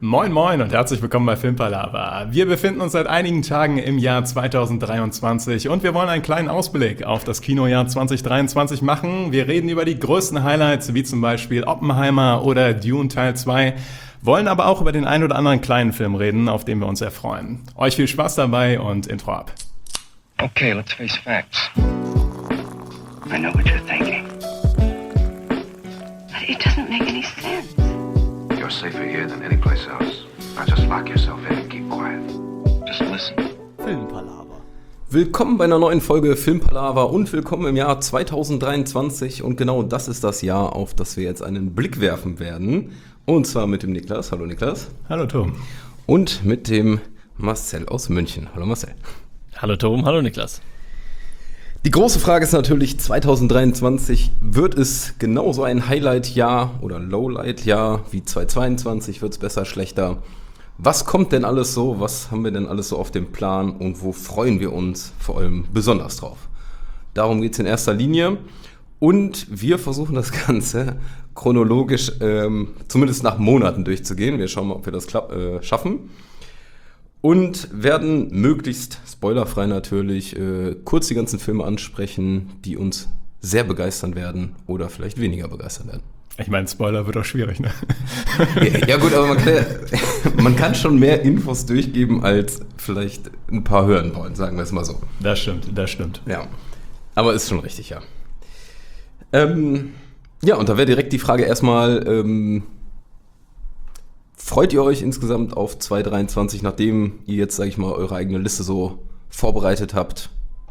Moin Moin und herzlich willkommen bei Filmpalava. Wir befinden uns seit einigen Tagen im Jahr 2023 und wir wollen einen kleinen Ausblick auf das Kinojahr 2023 machen. Wir reden über die größten Highlights, wie zum Beispiel Oppenheimer oder Dune Teil 2, wollen aber auch über den ein oder anderen kleinen Film reden, auf den wir uns erfreuen. Euch viel Spaß dabei und Intro ab. Okay, let's face facts. I know what you're thinking. But it doesn't make any sense. You're safer here than any place else. Now just lock yourself in and keep quiet. Just listen. Filmpalava. Willkommen bei einer neuen Folge Filmpalava und willkommen im Jahr 2023. Und genau das ist das Jahr, auf das wir jetzt einen Blick werfen werden. Und zwar mit dem Niklas. Hallo Niklas. Hallo Tom. Und mit dem Marcel aus München. Hallo Marcel. Hallo Tom, hallo Niklas. Die große Frage ist natürlich, 2023, wird es genauso ein Highlight-Jahr oder Lowlight-Jahr wie 2022? Wird es besser, schlechter? Was kommt denn alles so? Was haben wir denn alles so auf dem Plan? Und wo freuen wir uns vor allem besonders drauf? Darum geht es in erster Linie. Und wir versuchen das Ganze chronologisch, zumindest nach Monaten durchzugehen. Wir schauen mal, ob wir das schaffen. Und werden möglichst, spoilerfrei natürlich, kurz die ganzen Filme ansprechen, die uns sehr begeistern werden oder vielleicht weniger begeistern werden. Ich meine, Spoiler wird auch schwierig, ne? Ja gut, aber man kann schon mehr Infos durchgeben, als vielleicht ein paar hören wollen, sagen wir es mal so. Das stimmt. Ja, aber ist schon richtig, ja. Ja, und da wäre direkt die Frage erstmal, freut ihr euch insgesamt auf 2023, nachdem ihr jetzt, sage ich mal, eure eigene Liste so vorbereitet habt?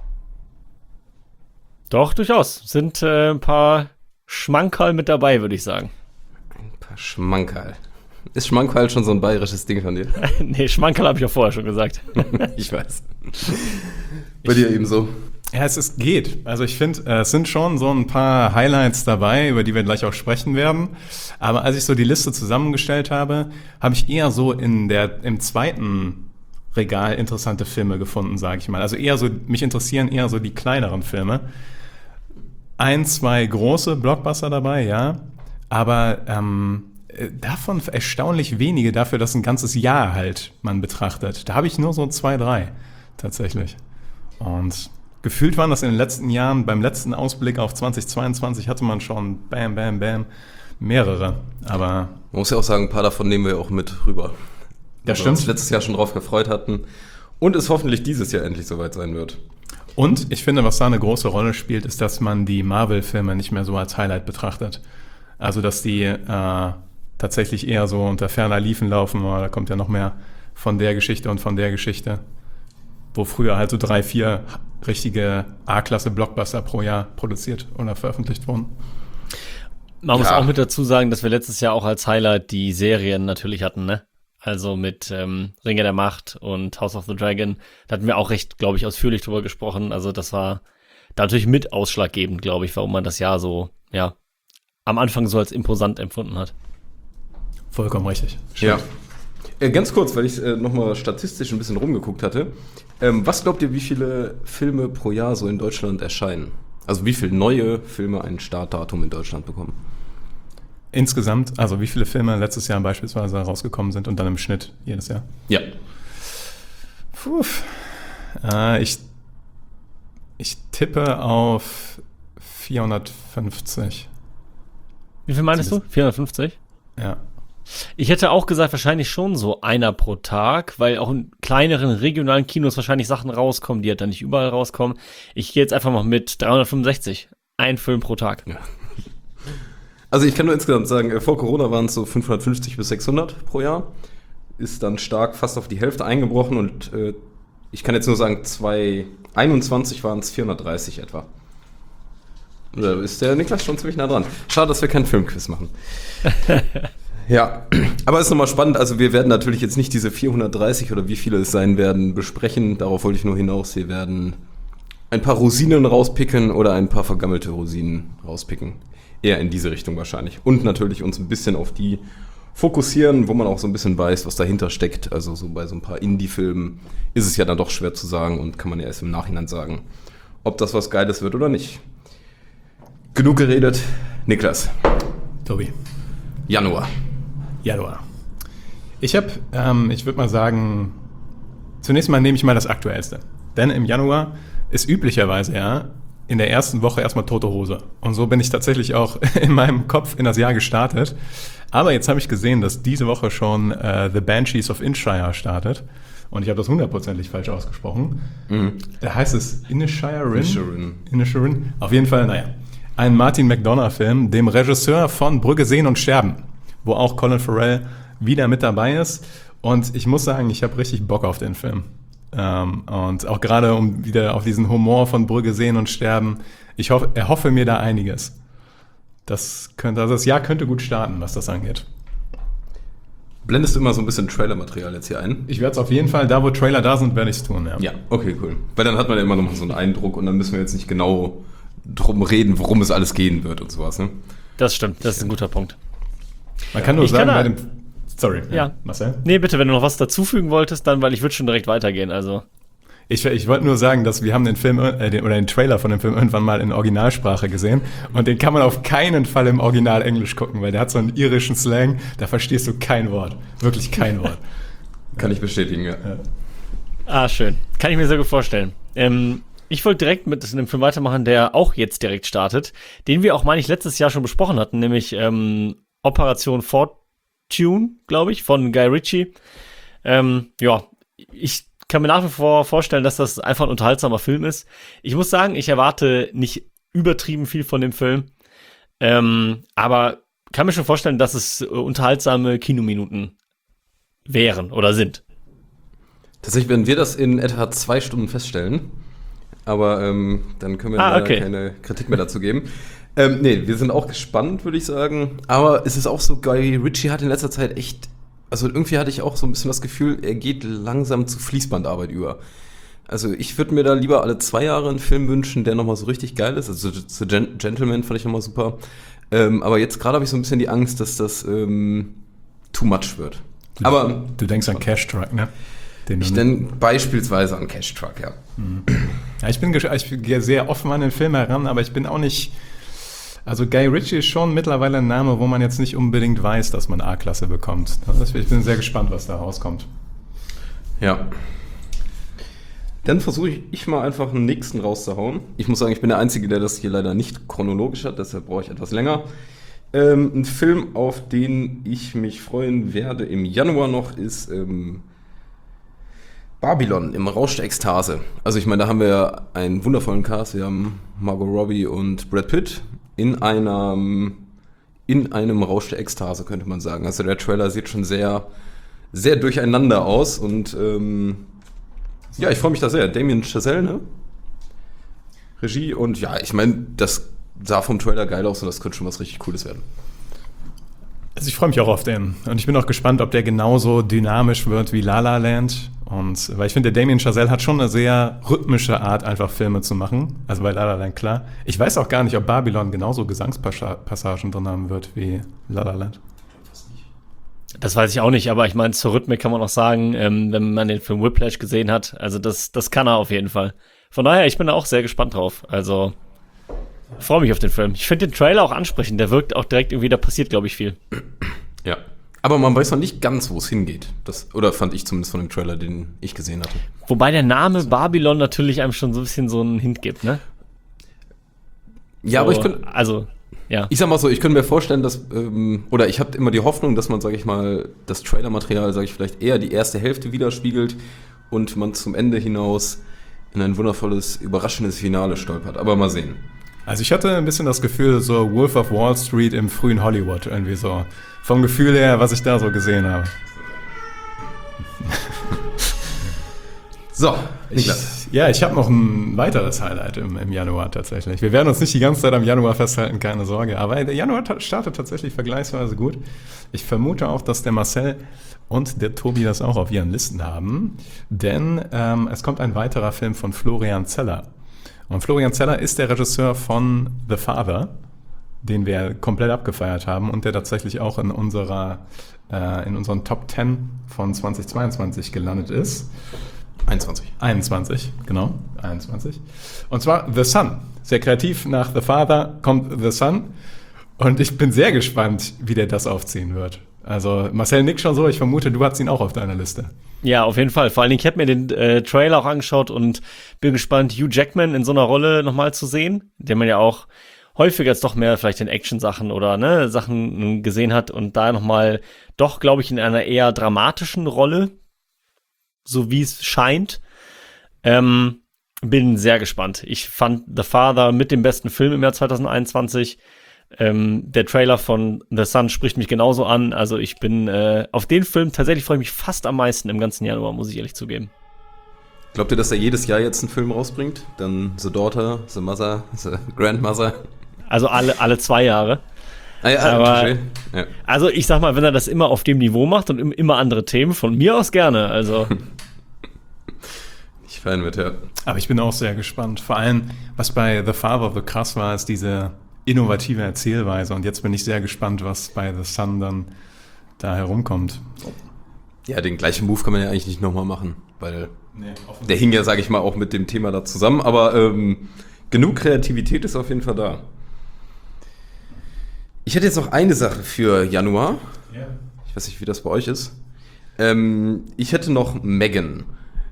Doch, durchaus. Sind ein paar Schmankerl mit dabei, würde ich sagen. Ein paar Schmankerl. Ist Schmankerl schon so ein bayerisches Ding von dir? Nee, Schmankerl habe ich auch vorher schon gesagt. Ich weiß. Bei dir ebenso. Ja, es geht. Also ich finde, es sind schon so ein paar Highlights dabei, über die wir gleich auch sprechen werden. Aber als ich so die Liste zusammengestellt habe, habe ich eher so im zweiten Regal interessante Filme gefunden, sage ich mal. Also mich interessieren eher so die kleineren Filme. 1, 2 große Blockbuster dabei, ja. Aber davon erstaunlich wenige dafür, dass ein ganzes Jahr halt man betrachtet. Da habe ich nur so 2, 3 tatsächlich. Und gefühlt waren das in den letzten Jahren, beim letzten Ausblick auf 2022 hatte man schon bam, mehrere. Aber man muss ja auch sagen, ein paar davon nehmen wir auch mit rüber. Das stimmt. stimmt. Uns letztes Jahr schon drauf gefreut hatten und es hoffentlich dieses Jahr endlich soweit sein wird. Und ich finde, was da eine große Rolle spielt, ist, dass man die Marvel-Filme nicht mehr so als Highlight betrachtet. Also, dass die tatsächlich eher so unter ferner Liefen laufen, da kommt ja noch mehr von der Geschichte und von der Geschichte. Wo früher halt so 3, 4 richtige A-Klasse-Blockbuster pro Jahr produziert oder veröffentlicht wurden. Man muss auch mit dazu sagen, dass wir letztes Jahr auch als Highlight die Serien natürlich hatten, ne? Also mit Ringe der Macht und House of the Dragon. Da hatten wir auch recht, glaube ich, ausführlich drüber gesprochen. Also das war da natürlich mit ausschlaggebend, glaube ich, warum man das Jahr so, ja, am Anfang so als imposant empfunden hat. Vollkommen richtig. Ja. Ganz kurz, weil ich nochmal statistisch ein bisschen rumgeguckt hatte. Was glaubt ihr, wie viele Filme pro Jahr so in Deutschland erscheinen? Also wie viele neue Filme ein Startdatum in Deutschland bekommen? Insgesamt, also wie viele Filme letztes Jahr beispielsweise rausgekommen sind und dann im Schnitt jedes Jahr? Ja. Ich tippe auf 450. Wie viel meinst du? 450? Ja. Ich hätte auch gesagt, wahrscheinlich schon so einer pro Tag, weil auch in kleineren regionalen Kinos wahrscheinlich Sachen rauskommen, die halt dann nicht überall rauskommen. Ich gehe jetzt einfach mal mit 365. Ein Film pro Tag. Ja. Also ich kann nur insgesamt sagen, vor Corona waren es so 550 bis 600 pro Jahr. Ist dann stark fast auf die Hälfte eingebrochen und ich kann jetzt nur sagen, 2021 waren es 430 etwa. Da ist der Niklas schon ziemlich nah dran. Schade, dass wir keinen Filmquiz machen. Ja, aber es ist nochmal spannend, also wir werden natürlich jetzt nicht diese 430 oder wie viele es sein werden besprechen, darauf wollte ich nur hinaus, wir werden ein paar Rosinen rauspicken oder ein paar vergammelte Rosinen rauspicken, eher in diese Richtung wahrscheinlich und natürlich uns ein bisschen auf die fokussieren, wo man auch so ein bisschen weiß, was dahinter steckt, also so bei so ein paar Indie-Filmen ist es ja dann doch schwer zu sagen und kann man ja erst im Nachhinein sagen, ob das was Geiles wird oder nicht. Genug geredet, Niklas. Tobi. Januar. Ich würde mal sagen, zunächst mal nehme ich mal das Aktuellste. Denn im Januar ist üblicherweise ja in der ersten Woche erstmal tote Hose. Und so bin ich tatsächlich auch in meinem Kopf in das Jahr gestartet. Aber jetzt habe ich gesehen, dass diese Woche schon The Banshees of Inisherin startet. Und ich habe das 100% falsch ausgesprochen. Heißt es Inisherin? Inisherin. Auf jeden Fall, naja. Ein Martin McDonagh-Film, dem Regisseur von Brügge sehen und sterben, wo auch Colin Farrell wieder mit dabei ist. Und ich muss sagen, ich habe richtig Bock auf den Film. Und auch gerade um wieder auf diesen Humor von Brügge sehen und sterben, ich erhoffe mir da einiges. Das Jahr könnte gut starten, was das angeht. Blendest du immer so ein bisschen Trailer-Material jetzt hier ein? Ich werde es auf jeden Fall, da wo Trailer da sind, werde ich es tun, ja. Ja, okay, cool. Weil dann hat man ja immer noch mal so einen Eindruck und dann müssen wir jetzt nicht genau drum reden, worum es alles gehen wird und sowas, ne? Das stimmt, das ist ein guter Punkt. Man kann nur sagen, bei dem... Sorry, ja. Marcel? Nee, bitte, wenn du noch was dazufügen wolltest, dann, weil ich würde schon direkt weitergehen, also... Ich wollte nur sagen, dass wir haben den Film den Trailer von dem Film irgendwann mal in Originalsprache gesehen und den kann man auf keinen Fall im Original Englisch gucken, weil der hat so einen irischen Slang, da verstehst du kein Wort. Wirklich kein Wort. Kann ich bestätigen, ja. Ah, schön. Kann ich mir sehr gut vorstellen. Ich wollte direkt mit einem Film weitermachen, der auch jetzt direkt startet, den wir auch, meine ich, letztes Jahr schon besprochen hatten, nämlich Operation Fortune, glaube ich, von Guy Ritchie. Ich kann mir nach wie vor vorstellen, dass das einfach ein unterhaltsamer Film ist. Ich muss sagen, ich erwarte nicht übertrieben viel von dem Film, aber kann mir schon vorstellen, dass es unterhaltsame Kinominuten wären oder sind. Tatsächlich werden wir das in etwa 2 Stunden feststellen, aber dann können wir leider keine Kritik mehr dazu geben. Nee, wir sind auch gespannt, würde ich sagen, aber es ist auch so, Guy Ritchie hat in letzter Zeit echt... Also irgendwie hatte ich auch so ein bisschen das Gefühl, er geht langsam zu Fließbandarbeit über. Also ich würde mir da lieber alle 2 Jahre einen Film wünschen, der nochmal so richtig geil ist. Also The Gentleman fand ich nochmal super. Aber jetzt gerade habe ich so ein bisschen die Angst, dass das too much wird. Aber du denkst an Cash Truck, ne? Ich denke beispielsweise an Cash Truck, ja. Ja, ich gehe sehr offen an den Film heran, aber ich bin auch nicht... Also Guy Ritchie ist schon mittlerweile ein Name, wo man jetzt nicht unbedingt weiß, dass man A-Klasse bekommt. Ich bin sehr gespannt, was da rauskommt. Ja. Dann versuche ich mal einfach einen nächsten rauszuhauen. Ich muss sagen, ich bin der Einzige, der das hier leider nicht chronologisch hat, deshalb brauche ich etwas länger. Ein Film, auf den ich mich freuen werde im Januar noch, ist Babylon im Rausch der Ekstase. Also ich meine, da haben wir ja einen wundervollen Cast. Wir haben Margot Robbie und Brad Pitt in einem Rausch der Ekstase, könnte man sagen. Also der Trailer sieht schon sehr, sehr durcheinander aus und ja, ich freue mich da sehr. Damien Chazelle, ne? Regie und ja, ich meine, das sah vom Trailer geil aus und das könnte schon was richtig Cooles werden. Also ich freue mich auch auf den und ich bin auch gespannt, ob der genauso dynamisch wird wie La La Land. Und weil ich finde, der Damien Chazelle hat schon eine sehr rhythmische Art, einfach Filme zu machen. Also bei La La Land, klar. Ich weiß auch gar nicht, ob Babylon genauso Gesangspassagen drin haben wird wie La La Land. Das weiß ich auch nicht, aber ich meine, zur Rhythmik kann man auch sagen, wenn man den Film Whiplash gesehen hat, also das kann er auf jeden Fall. Von daher, ich bin da auch sehr gespannt drauf. Also, freue mich auf den Film. Ich finde den Trailer auch ansprechend, der wirkt auch direkt irgendwie, da passiert, glaube ich, viel. Ja. Aber man weiß noch nicht ganz, wo es hingeht. Oder fand ich zumindest von dem Trailer, den ich gesehen hatte. Wobei der Name Babylon natürlich einem schon so ein bisschen so einen Hint gibt, ne? Ja, so, aber ich könnte... Also, ja. Ich sag mal so, ich könnte mir vorstellen, dass... oder ich habe immer die Hoffnung, dass man, sage ich mal, das Trailermaterial, sage ich vielleicht, eher die erste Hälfte widerspiegelt und man zum Ende hinaus in ein wundervolles, überraschendes Finale stolpert. Aber mal sehen. Also ich hatte ein bisschen das Gefühl, so Wolf of Wall Street im frühen Hollywood, irgendwie so. Vom Gefühl her, was ich da so gesehen habe. So. Ich habe noch ein weiteres Highlight im Januar tatsächlich. Wir werden uns nicht die ganze Zeit am Januar festhalten, keine Sorge. Aber der Januar startet tatsächlich vergleichsweise gut. Ich vermute auch, dass der Marcel und der Tobi das auch auf ihren Listen haben. Denn es kommt ein weiterer Film von Florian Zeller. Und Florian Zeller ist der Regisseur von The Father, den wir komplett abgefeiert haben und der tatsächlich auch in unseren Top 10 von 2022 gelandet ist. 21, genau. 21. Und zwar The Son. Sehr kreativ, nach The Father kommt The Son. Und ich bin sehr gespannt, wie der das aufziehen wird. Also Marcel nickt schon so, ich vermute, du hast ihn auch auf deiner Liste. Ja, auf jeden Fall. Vor allen Dingen, ich habe mir den Trailer auch angeschaut und bin gespannt, Hugh Jackman in so einer Rolle nochmal zu sehen, den man ja auch häufiger jetzt doch mehr vielleicht in Action-Sachen oder ne, Sachen gesehen hat und da nochmal doch, glaube ich, in einer eher dramatischen Rolle, so wie es scheint. Bin sehr gespannt. Ich fand The Father mit dem besten Film im Jahr 2021. Der Trailer von The Sun spricht mich genauso an. Also ich bin auf den Film tatsächlich freue ich mich fast am meisten im ganzen Januar, muss ich ehrlich zugeben. Glaubt ihr, dass er jedes Jahr jetzt einen Film rausbringt? Dann The Daughter, The Mother, The Grandmother? Also alle 2 Jahre. Ah ja, Aber, ja. Also ich sag mal, wenn er das immer auf dem Niveau macht und immer andere Themen, von mir aus gerne. Also Ich fein mit, ja. Aber ich bin auch sehr gespannt. Vor allem, was bei The Father so krass war, ist diese innovative Erzählweise. Und jetzt bin ich sehr gespannt, was bei The Sun dann da herumkommt. Ja, den gleichen Move kann man ja eigentlich nicht nochmal machen, weil der hing ja, sage ich mal, auch mit dem Thema da zusammen. Aber genug Kreativität ist auf jeden Fall da. Ich hätte jetzt noch eine Sache für Januar. Ja. Ich weiß nicht, wie das bei euch ist. Ich hätte noch Megan.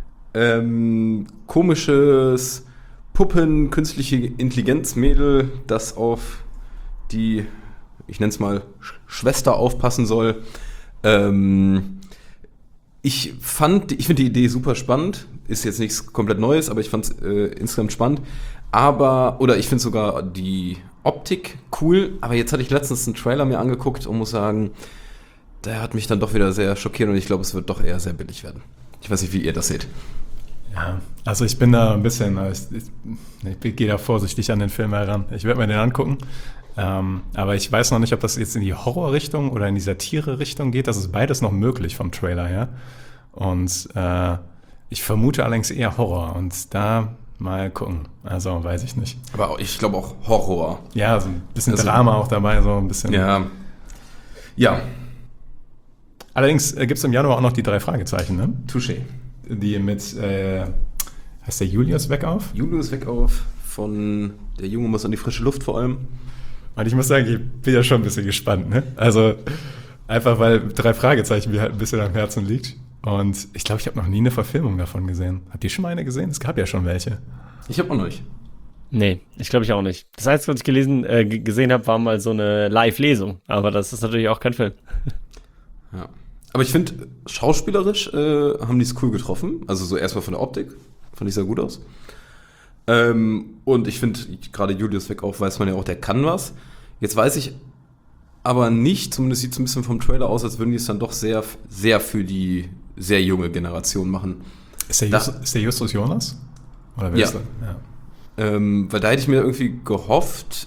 Komisches Puppen, künstliche Intelligenzmädel, das auf die, ich nenne es mal, Schwester aufpassen soll. Ich finde die Idee super spannend. Ist jetzt nichts komplett Neues, aber ich fand es insgesamt spannend. Oder ich finde sogar die Optik cool. Aber jetzt hatte ich letztens einen Trailer mir angeguckt und muss sagen, der hat mich dann doch wieder sehr schockiert und ich glaube, es wird doch eher sehr billig werden. Ich weiß nicht, wie ihr das seht. Ja, also ich bin da ein bisschen, ich gehe da vorsichtig an den Film heran. Ich werde mir den angucken. Aber ich weiß noch nicht, ob das jetzt in die Horrorrichtung oder in die Satire-Richtung geht. Das ist beides noch möglich vom Trailer her. Und ich vermute allerdings eher Horror. Und da mal gucken. Also weiß ich nicht. Aber ich glaube auch Horror. Ja, so ein bisschen Drama auch dabei, so ein bisschen. Ja. Ja. Allerdings gibt es im Januar auch noch die 3 Fragezeichen, ne? Touché. Die mit, heißt der Julius Weckauf? Julius Weckauf von Der Junge muss an die frische Luft vor allem. Und ich muss sagen, ich bin ja schon ein bisschen gespannt, ne? Also einfach, weil 3 Fragezeichen mir halt ein bisschen am Herzen liegt. Und ich glaube, ich habe noch nie eine Verfilmung davon gesehen. Habt ihr schon mal eine gesehen? Es gab ja schon welche. Ich habe auch noch nicht. nee, ich glaube ich auch nicht. Das Einzige, was ich gesehen habe, war mal so eine Live-Lesung. Aber das ist natürlich auch kein Film. Ja. Aber ich finde, schauspielerisch haben die es cool getroffen. Also so erstmal von der Optik. Fand ich sehr gut aus. Und ich finde, gerade Julius Weckauf weiß man ja auch, der kann was. Jetzt weiß ich aber nicht, zumindest sieht es ein bisschen vom Trailer aus, als würden die es dann doch sehr, sehr für die sehr junge Generation machen. Ist der Justus Jonas? Oder wer Ja. ist der? Ja. Weil da hätte ich mir irgendwie gehofft,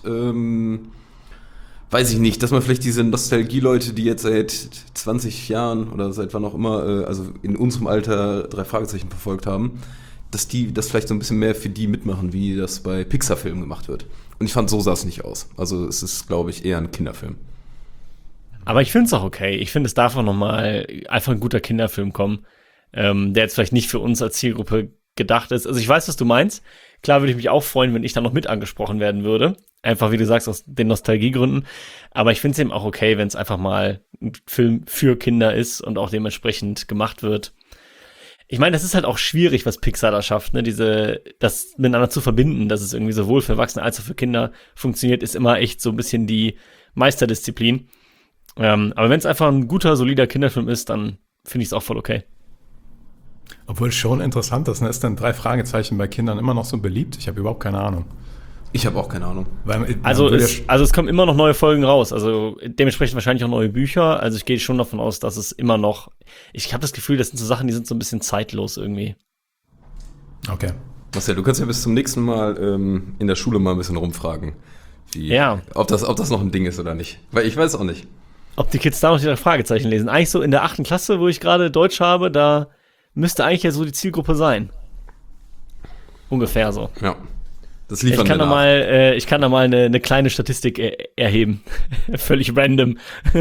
weiß ich nicht, dass man vielleicht diese Nostalgie-Leute, die jetzt seit 20 Jahren oder seit wann auch immer, also in unserem Alter 3 Fragezeichen verfolgt haben, dass die das vielleicht so ein bisschen mehr für die mitmachen, wie das bei Pixar-Filmen gemacht wird. Und ich fand, so sah es nicht aus. Also es ist, glaube ich, eher ein Kinderfilm. Aber ich finde es auch okay. Ich finde, es darf auch nochmal einfach ein guter Kinderfilm kommen, der jetzt vielleicht nicht für uns als Zielgruppe gedacht ist. Also ich weiß, was du meinst. Klar würde ich mich auch freuen, wenn ich da noch mit angesprochen werden würde. Einfach, wie du sagst, aus den Nostalgiegründen. Aber ich finde es eben auch okay, wenn es einfach mal ein Film für Kinder ist und auch dementsprechend gemacht wird. Ich meine, das ist halt auch schwierig, was Pixar da schafft, ne? Das miteinander zu verbinden, dass es irgendwie sowohl für Erwachsene als auch für Kinder funktioniert, ist immer echt so ein bisschen die Meisterdisziplin. Aber wenn es einfach ein guter, solider Kinderfilm ist, dann finde ich es auch voll okay. Obwohl schon interessant ist, ne? Ist denn 3 Fragezeichen bei Kindern immer noch so beliebt? Ich habe überhaupt keine Ahnung. Ich habe auch keine Ahnung. Weil, Also es kommen immer noch neue Folgen raus, also dementsprechend wahrscheinlich auch neue Bücher. Also ich gehe schon davon aus, dass es immer noch, ich habe das Gefühl, das sind so Sachen, die sind so ein bisschen zeitlos irgendwie. Okay. Marcel, du kannst ja bis zum nächsten Mal in der Schule mal ein bisschen rumfragen, ob das noch ein Ding ist oder nicht. Weil ich weiß auch nicht. Ob die Kids da noch die 3 Fragezeichen lesen. Eigentlich so in der 8. Klasse, wo ich gerade Deutsch habe, da müsste eigentlich ja so die Zielgruppe sein. Ungefähr so. Ja. Das liefern ich kann da mal eine kleine Statistik erheben. Völlig random.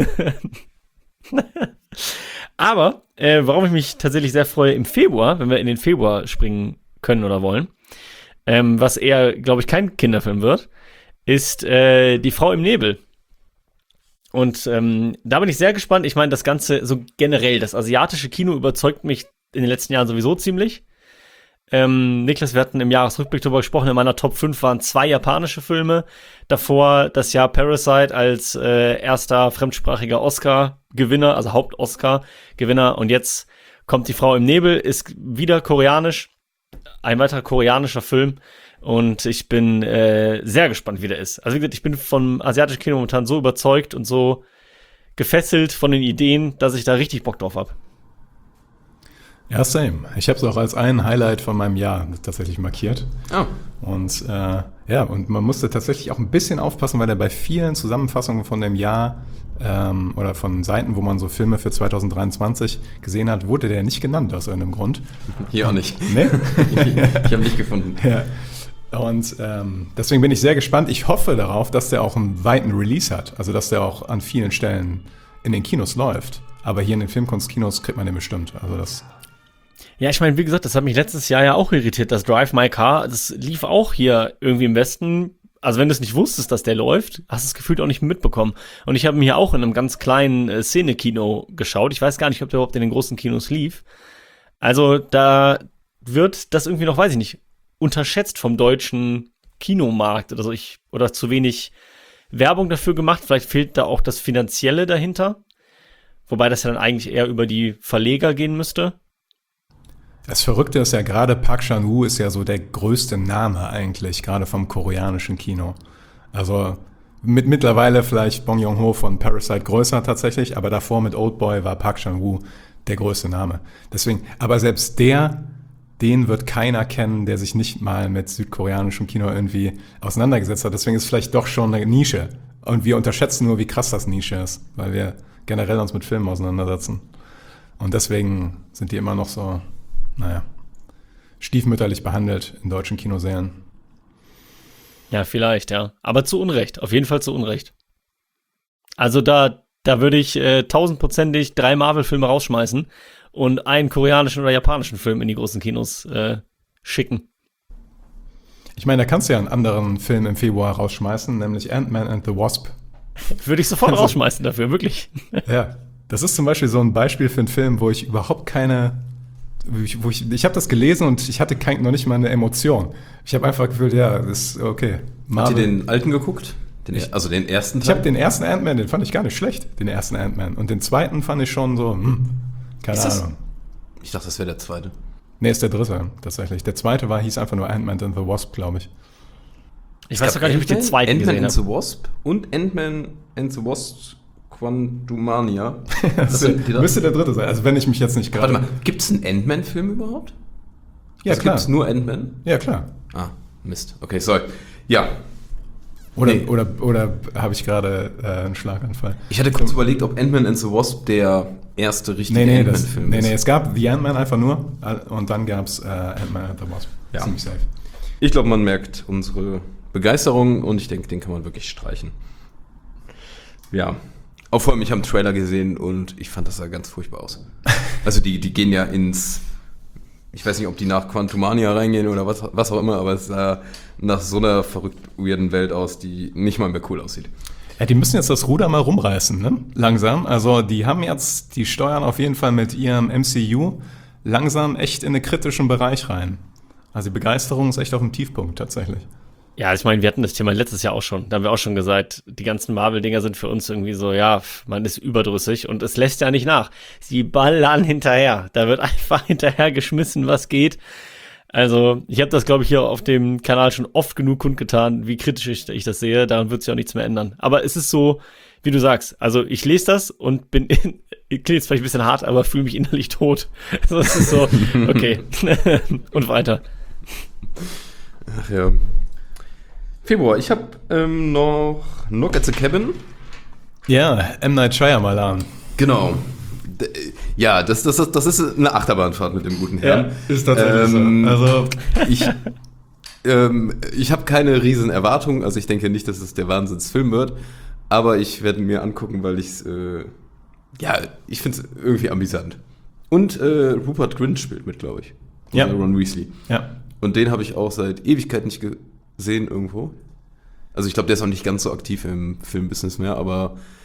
Aber, warum ich mich tatsächlich sehr freue, im Februar, wenn wir in den Februar springen können oder wollen, was eher, glaube ich, kein Kinderfilm wird, ist Die Frau im Nebel. Und da bin ich sehr gespannt. Ich meine, das Ganze so generell, das asiatische Kino überzeugt mich in den letzten Jahren sowieso ziemlich. Niklas, wir hatten im Jahresrückblick darüber gesprochen, in meiner Top 5 waren 2 japanische Filme. Davor das Jahr Parasite als erster fremdsprachiger Oscar-Gewinner, also Haupt-Oscar-Gewinner. Und jetzt kommt Die Frau im Nebel, ist wieder koreanisch. Ein weiterer koreanischer Film. Und ich bin sehr gespannt, wie der ist. Also wie gesagt, ich bin vom asiatischen Kino momentan so überzeugt und so gefesselt von den Ideen, dass ich da richtig Bock drauf habe. Ja, same. Ich habe es auch als ein Highlight von meinem Jahr tatsächlich markiert. Oh. Und und man musste tatsächlich auch ein bisschen aufpassen, weil er bei vielen Zusammenfassungen von dem Jahr oder von Seiten, wo man so Filme für 2023 gesehen hat, wurde der nicht genannt aus irgendeinem Grund. Hier auch nicht. Nee? Ich habe nicht gefunden. Ja. Und deswegen bin ich sehr gespannt. Ich hoffe darauf, dass der auch einen weiten Release hat. Also, dass der auch an vielen Stellen in den Kinos läuft. Aber hier in den Filmkunstkinos kriegt man den bestimmt. Also das. Ja, ich meine, wie gesagt, das hat mich letztes Jahr ja auch irritiert. Das Drive My Car, das lief auch hier irgendwie im Westen. Also wenn du es nicht wusstest, dass der läuft, hast du es gefühlt auch nicht mitbekommen. Und ich habe ihn hier auch in einem ganz kleinen Szene-Kino geschaut. Ich weiß gar nicht, ob der überhaupt in den großen Kinos lief. Also da wird das irgendwie noch, weiß ich nicht, unterschätzt vom deutschen Kinomarkt oder zu wenig Werbung dafür gemacht. Vielleicht fehlt da auch das Finanzielle dahinter. Wobei das ja dann eigentlich eher über die Verleger gehen müsste. Das Verrückte ist ja gerade, Park Chan-wook ist ja so der größte Name eigentlich, gerade vom koreanischen Kino. Also mittlerweile vielleicht Bong Joon-ho von Parasite größer tatsächlich, aber davor mit Oldboy war Park Chan-wook der größte Name. Deswegen, aber selbst den wird keiner kennen, der sich nicht mal mit südkoreanischem Kino irgendwie auseinandergesetzt hat. Deswegen ist es vielleicht doch schon eine Nische. Und wir unterschätzen nur, wie krass das Nische ist, weil wir generell uns mit Filmen auseinandersetzen. Und deswegen sind die immer noch so, stiefmütterlich behandelt in deutschen Kinosälen. Ja, vielleicht, ja. Aber zu Unrecht. Auf jeden Fall zu Unrecht. Also da würde ich 1000%ig 3 Marvel-Filme rausschmeißen und einen koreanischen oder japanischen Film in die großen Kinos schicken. Ich meine, da kannst du ja einen anderen Film im Februar rausschmeißen, nämlich Ant-Man and the Wasp. Würde ich sofort rausschmeißen dafür, wirklich. Ja, das ist zum Beispiel so ein Beispiel für einen Film, wo ich überhaupt ich habe das gelesen und ich hatte noch nicht mal eine Emotion. Ich habe einfach gefühlt, ja, das ist okay. Habt ihr den alten geguckt? Den ersten Teil? Ich habe den ersten Ant-Man, den fand ich gar nicht schlecht, den ersten Ant-Man. Und den zweiten fand ich schon so, keine Ahnung. Ich dachte, das wäre der zweite. Nee, ist der dritte tatsächlich. Der zweite hieß einfach nur Ant-Man and the Wasp, glaube ich. Ich weiß doch gar nicht, ob ich den zweiten gesehen habe. Ant-Man and the Wasp und Ant-Man and the Wasp Quantumania. Müsste der dritte sein. Also wenn ich mich jetzt nicht gerade... Warte mal, gibt es einen Ant-Man-Film überhaupt? Ja, klar. Gibt es nur Ant-Man? Ja, klar. Ah, Mist. Okay, sorry. Ja. Oder habe ich gerade einen Schlaganfall? Ich hatte kurz überlegt, ob Ant-Man and the Wasp der erste richtige Ant-Man-Film ist. Nee, es gab The Ant-Man einfach nur und dann gab es Ant-Man and the Wasp. Ja. Ziemlich safe. Ich glaube, man merkt unsere Begeisterung und ich denke, den kann man wirklich streichen. Ja. Auch vor allem, ich habe einen Trailer gesehen und ich fand, das sah ganz furchtbar aus. Also die gehen ja ich weiß nicht, ob die nach Quantumania reingehen oder was auch immer, aber es sah nach so einer verrückt weirden Welt aus, die nicht mal mehr cool aussieht. Ja, die müssen jetzt das Ruder mal rumreißen, ne? Langsam. Also die steuern auf jeden Fall mit ihrem MCU langsam echt in einen kritischen Bereich rein. Also die Begeisterung ist echt auf dem Tiefpunkt tatsächlich. Ja, ich meine, wir hatten das Thema letztes Jahr auch schon. Da haben wir auch schon gesagt, die ganzen Marvel-Dinger sind für uns irgendwie so, ja, man ist überdrüssig und es lässt ja nicht nach. Sie ballern hinterher. Da wird einfach hinterher geschmissen, was geht. Also, ich habe das, glaube ich, hier auf dem Kanal schon oft genug kundgetan, wie kritisch ich das sehe. Daran wird sich auch nichts mehr ändern. Aber es ist so, wie du sagst. Also, ich lese das und klingt jetzt vielleicht ein bisschen hart, aber fühle mich innerlich tot. Also, es ist so, okay. Und weiter. Ach ja. Februar, ich habe noch Knock at the Cabin. Ja, M. Night Shyamalan. Genau. Ja, das ist eine Achterbahnfahrt mit dem guten Herrn. Ja, ist tatsächlich so. Also ich habe keine riesen Erwartungen, also ich denke nicht, dass es der Wahnsinnsfilm wird, aber ich werde mir angucken, weil ich finde es irgendwie amüsant. Und Rupert Grint spielt mit, glaube ich. Ja. Ron Weasley. Ja. Und den habe ich auch seit Ewigkeit nicht gesehen irgendwo. Also ich glaube, der ist auch nicht ganz so aktiv im Filmbusiness mehr, aber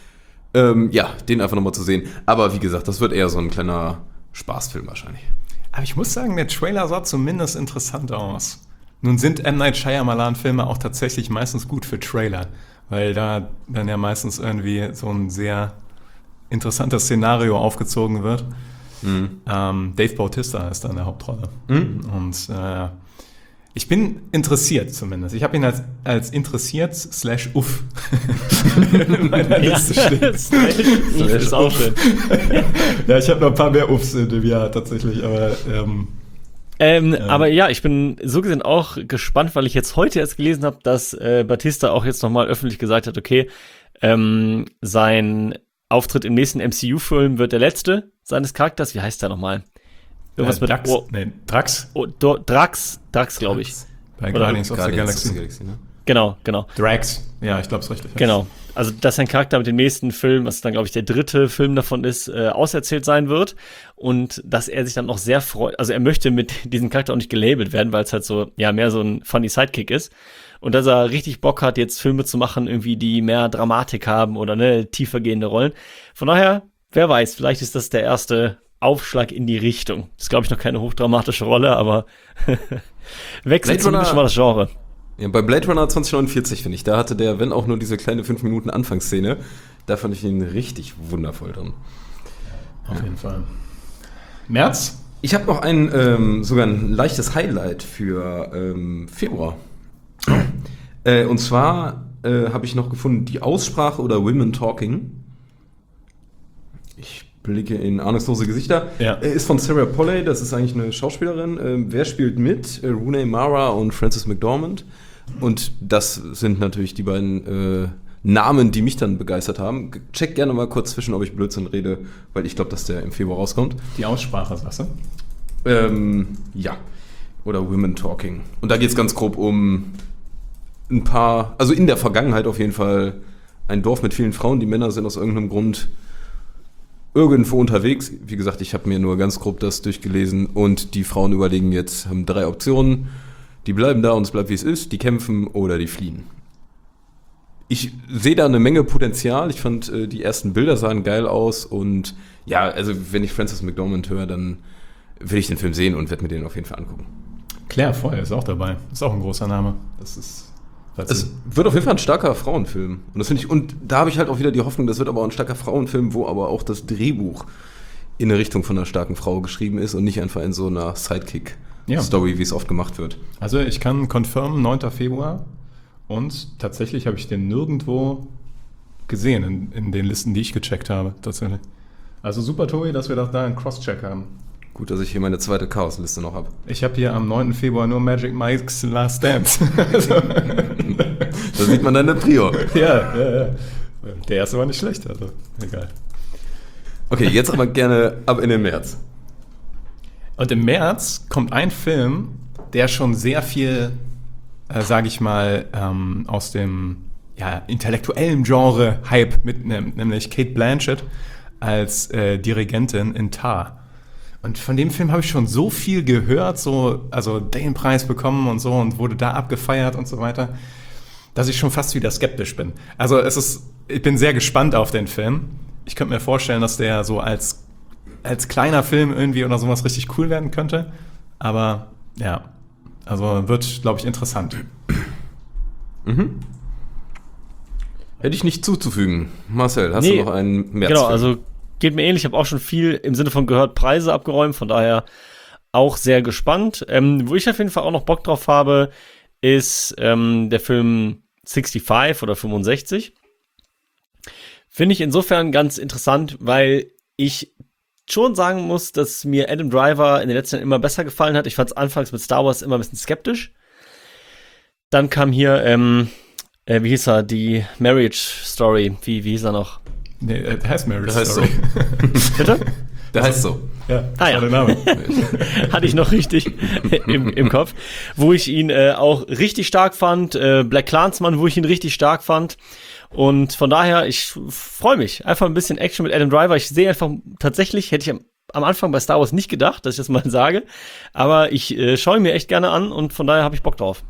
Ja, den einfach nochmal zu sehen. Aber wie gesagt, das wird eher so ein kleiner Spaßfilm wahrscheinlich. Aber ich muss sagen, der Trailer sah zumindest interessant aus. Nun sind M. Night Shyamalan-Filme auch tatsächlich meistens gut für Trailer, weil da dann ja meistens irgendwie so ein sehr interessantes Szenario aufgezogen wird. Dave Bautista ist da in der Hauptrolle. Und ich bin interessiert zumindest. Ich habe ihn als interessiert /uff in meiner Liste stehen. Uff ist auch schön. Ja, ich habe noch ein paar mehr Uffs in dem Jahr tatsächlich, aber aber ja, ich bin so gesehen auch gespannt, weil ich jetzt heute erst gelesen habe, dass Batista auch jetzt nochmal öffentlich gesagt hat, okay, sein Auftritt im nächsten MCU-Film wird der letzte seines Charakters. Wie heißt der nochmal? Irgendwas mit Drax. Drax? Drax, glaube ich. Bei Guardians of the Galaxy. Ne? Genau. Drax. Ja, ich glaube es richtig. Genau. Also, dass sein Charakter mit dem nächsten Film, was dann, glaube ich, der 3. Film davon ist, auserzählt sein wird. Und dass er sich dann noch sehr freut. Also, er möchte mit diesem Charakter auch nicht gelabelt werden, weil es halt so, ja, mehr so ein funny Sidekick ist. Und dass er richtig Bock hat, jetzt Filme zu machen, irgendwie, die mehr Dramatik haben oder, ne, tiefer gehende Rollen. Von daher, wer weiß, vielleicht ist das der erste Aufschlag in die Richtung. Das ist, glaube ich, noch keine hochdramatische Rolle, aber wechselt zumindest mal das Genre. Ja, bei Blade Runner 2049, finde ich, da hatte der, wenn auch nur diese kleine 5 Minuten Anfangsszene, da fand ich ihn richtig wundervoll drin. Auf jeden Fall. März? Ich habe noch sogar ein leichtes Highlight für Februar. Und zwar habe ich noch gefunden, die Aussprache oder Women Talking. Ich blicke in ahnungslose Gesichter. Ja. Ist von Sarah Polley, das ist eigentlich eine Schauspielerin. Wer spielt mit? Rooney Mara und Frances McDormand. Und das sind natürlich die beiden Namen, die mich dann begeistert haben. Check gerne mal kurz zwischen, ob ich Blödsinn rede, weil ich glaube, dass der im Februar rauskommt. Die Aussprache, sagst du? Ja. Oder Women Talking. Und da geht es ganz grob um ein paar, also in der Vergangenheit auf jeden Fall, ein Dorf mit vielen Frauen. Die Männer sind aus irgendeinem Grund irgendwo unterwegs. Wie gesagt, ich habe mir nur ganz grob das durchgelesen. Und die Frauen überlegen jetzt, haben 3 Optionen. Die bleiben da und es bleibt, wie es ist. Die kämpfen oder die fliehen. Ich sehe da eine Menge Potenzial. Ich fand, die ersten Bilder sahen geil aus. Und ja, also wenn ich Frances McDormand höre, dann will ich den Film sehen und werde mir den auf jeden Fall angucken. Claire Foy ist auch dabei. Ist auch ein großer Name. Es wird auf jeden Fall ein starker Frauenfilm. Und das finde ich, und da habe ich halt auch wieder die Hoffnung, das wird aber auch ein starker Frauenfilm, wo aber auch das Drehbuch in eine Richtung von einer starken Frau geschrieben ist und nicht einfach in so einer Sidekick-Story, wie es oft gemacht wird. Also ich kann confirmen, 9. Februar. Und tatsächlich habe ich den nirgendwo gesehen in den Listen, die ich gecheckt habe. Tatsächlich. Also super, Tobi, dass wir da einen Cross-Check haben. Gut, dass ich hier meine zweite Chaos-Liste noch habe. Ich habe hier am 9. Februar nur Magic Mike's Last Dance. Da sieht man deine Prio. Ja. Der erste war nicht schlecht, also egal. Okay, jetzt aber gerne ab in den März. Und im März kommt ein Film, der schon sehr viel, sage ich mal, aus dem intellektuellen Genre Hype mitnimmt, nämlich Cate Blanchett als Dirigentin in Tar. Und von dem Film habe ich schon so viel gehört, also den Preis bekommen und so und wurde da abgefeiert und so weiter, dass ich schon fast wieder skeptisch bin. Also ich bin sehr gespannt auf den Film. Ich könnte mir vorstellen, dass der so als kleiner Film irgendwie oder sowas richtig cool werden könnte. Aber ja, also wird, glaube ich, interessant. Mhm. Hätte ich nicht zuzufügen. Marcel, hast du noch einen März? Genau, also geht mir ähnlich. Ich habe auch schon viel im Sinne von gehört, Preise abgeräumt. Von daher auch sehr gespannt. Wo ich auf jeden Fall auch noch Bock drauf habe, ist der Film 65 oder 65. Finde ich insofern ganz interessant, weil ich schon sagen muss, dass mir Adam Driver in den letzten Jahren immer besser gefallen hat. Ich fand es anfangs mit Star Wars immer ein bisschen skeptisch. Dann kam hier, wie hieß er, die Marriage Story. Wie hieß er noch? Nee, der heißt Marriage heißt Story. So. Bitte? Der heißt so. Ja, ja. Der Name. Hatte ich noch richtig im Kopf. Wo ich ihn auch richtig stark fand. Black Klansman, wo ich ihn richtig stark fand. Und von daher, ich freue mich. Einfach ein bisschen Action mit Adam Driver. Ich sehe einfach, tatsächlich hätte ich am Anfang bei Star Wars nicht gedacht, dass ich das mal sage. Aber ich schaue ihn mir echt gerne an und von daher habe ich Bock drauf.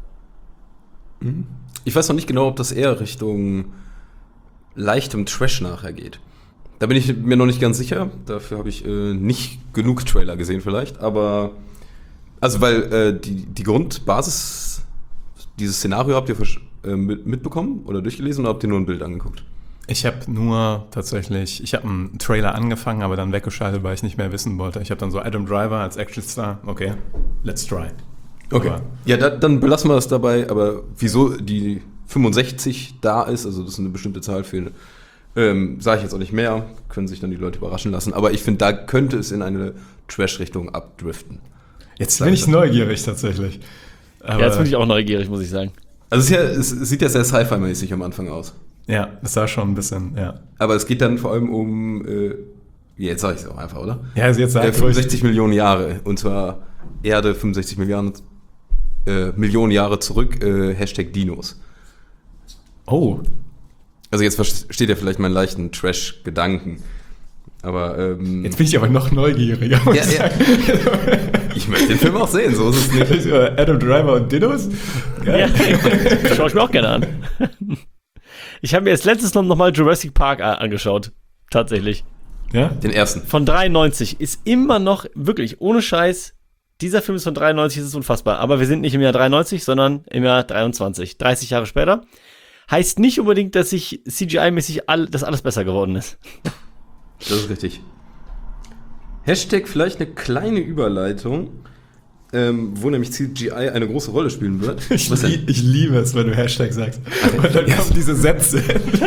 Ich weiß noch nicht genau, ob das eher Richtung leichtem Trash nachher geht. Da bin ich mir noch nicht ganz sicher. Dafür habe ich nicht genug Trailer gesehen vielleicht. Aber, also weil die Grundbasis, dieses Szenario habt ihr mitbekommen oder durchgelesen oder habt ihr nur ein Bild angeguckt? Ich habe einen Trailer angefangen, aber dann weggeschaltet, weil ich nicht mehr wissen wollte. Ich habe dann so Adam Driver als Actionstar. Okay, let's try. Okay. Aber Ja, dann belassen wir das dabei. Aber wieso die 65 da ist, also das ist eine bestimmte Zahl für, sage ich jetzt auch nicht mehr, können sich dann die Leute überraschen lassen. Aber ich finde, da könnte es in eine Trash-Richtung abdriften. jetzt bin ich neugierig tatsächlich. Aber, Ja, jetzt bin ich auch neugierig, muss ich sagen. Also es sieht ja sehr Sci-Fi-mäßig am Anfang aus. ja, das sah schon ein bisschen, ja. Aber es geht dann vor allem um, jetzt sage ich es auch einfach, oder? Ja, also jetzt sagt 65 Millionen Jahre. Und zwar Erde 65 Millionen Jahre zurück, Hashtag Dinos. Oh, Also jetzt versteht ihr vielleicht meinen leichten Trash-Gedanken. Aber, jetzt bin ich aber noch neugieriger. muss ja, ich ja. sagen. Ich möchte den Film auch sehen, so ist es nicht. Adam Driver und Dinos? Ja, schaue ich mir auch gerne an. Ich habe mir jetzt letztes noch mal Jurassic Park angeschaut. Tatsächlich. Ja? Den ersten. Von 93 ist immer noch, wirklich, ohne Scheiß, dieser Film ist von 93, das ist unfassbar. Aber wir sind nicht im Jahr 93, sondern im Jahr 23. 30 Jahre später. Heißt nicht unbedingt, dass sich CGI-mäßig das alles besser geworden ist. Das ist richtig. Hashtag vielleicht eine kleine Überleitung, wo nämlich CGI eine große Rolle spielen wird. Ich Was denn? liebe es, wenn du Hashtag sagst. Und dann kommen diese Sätze.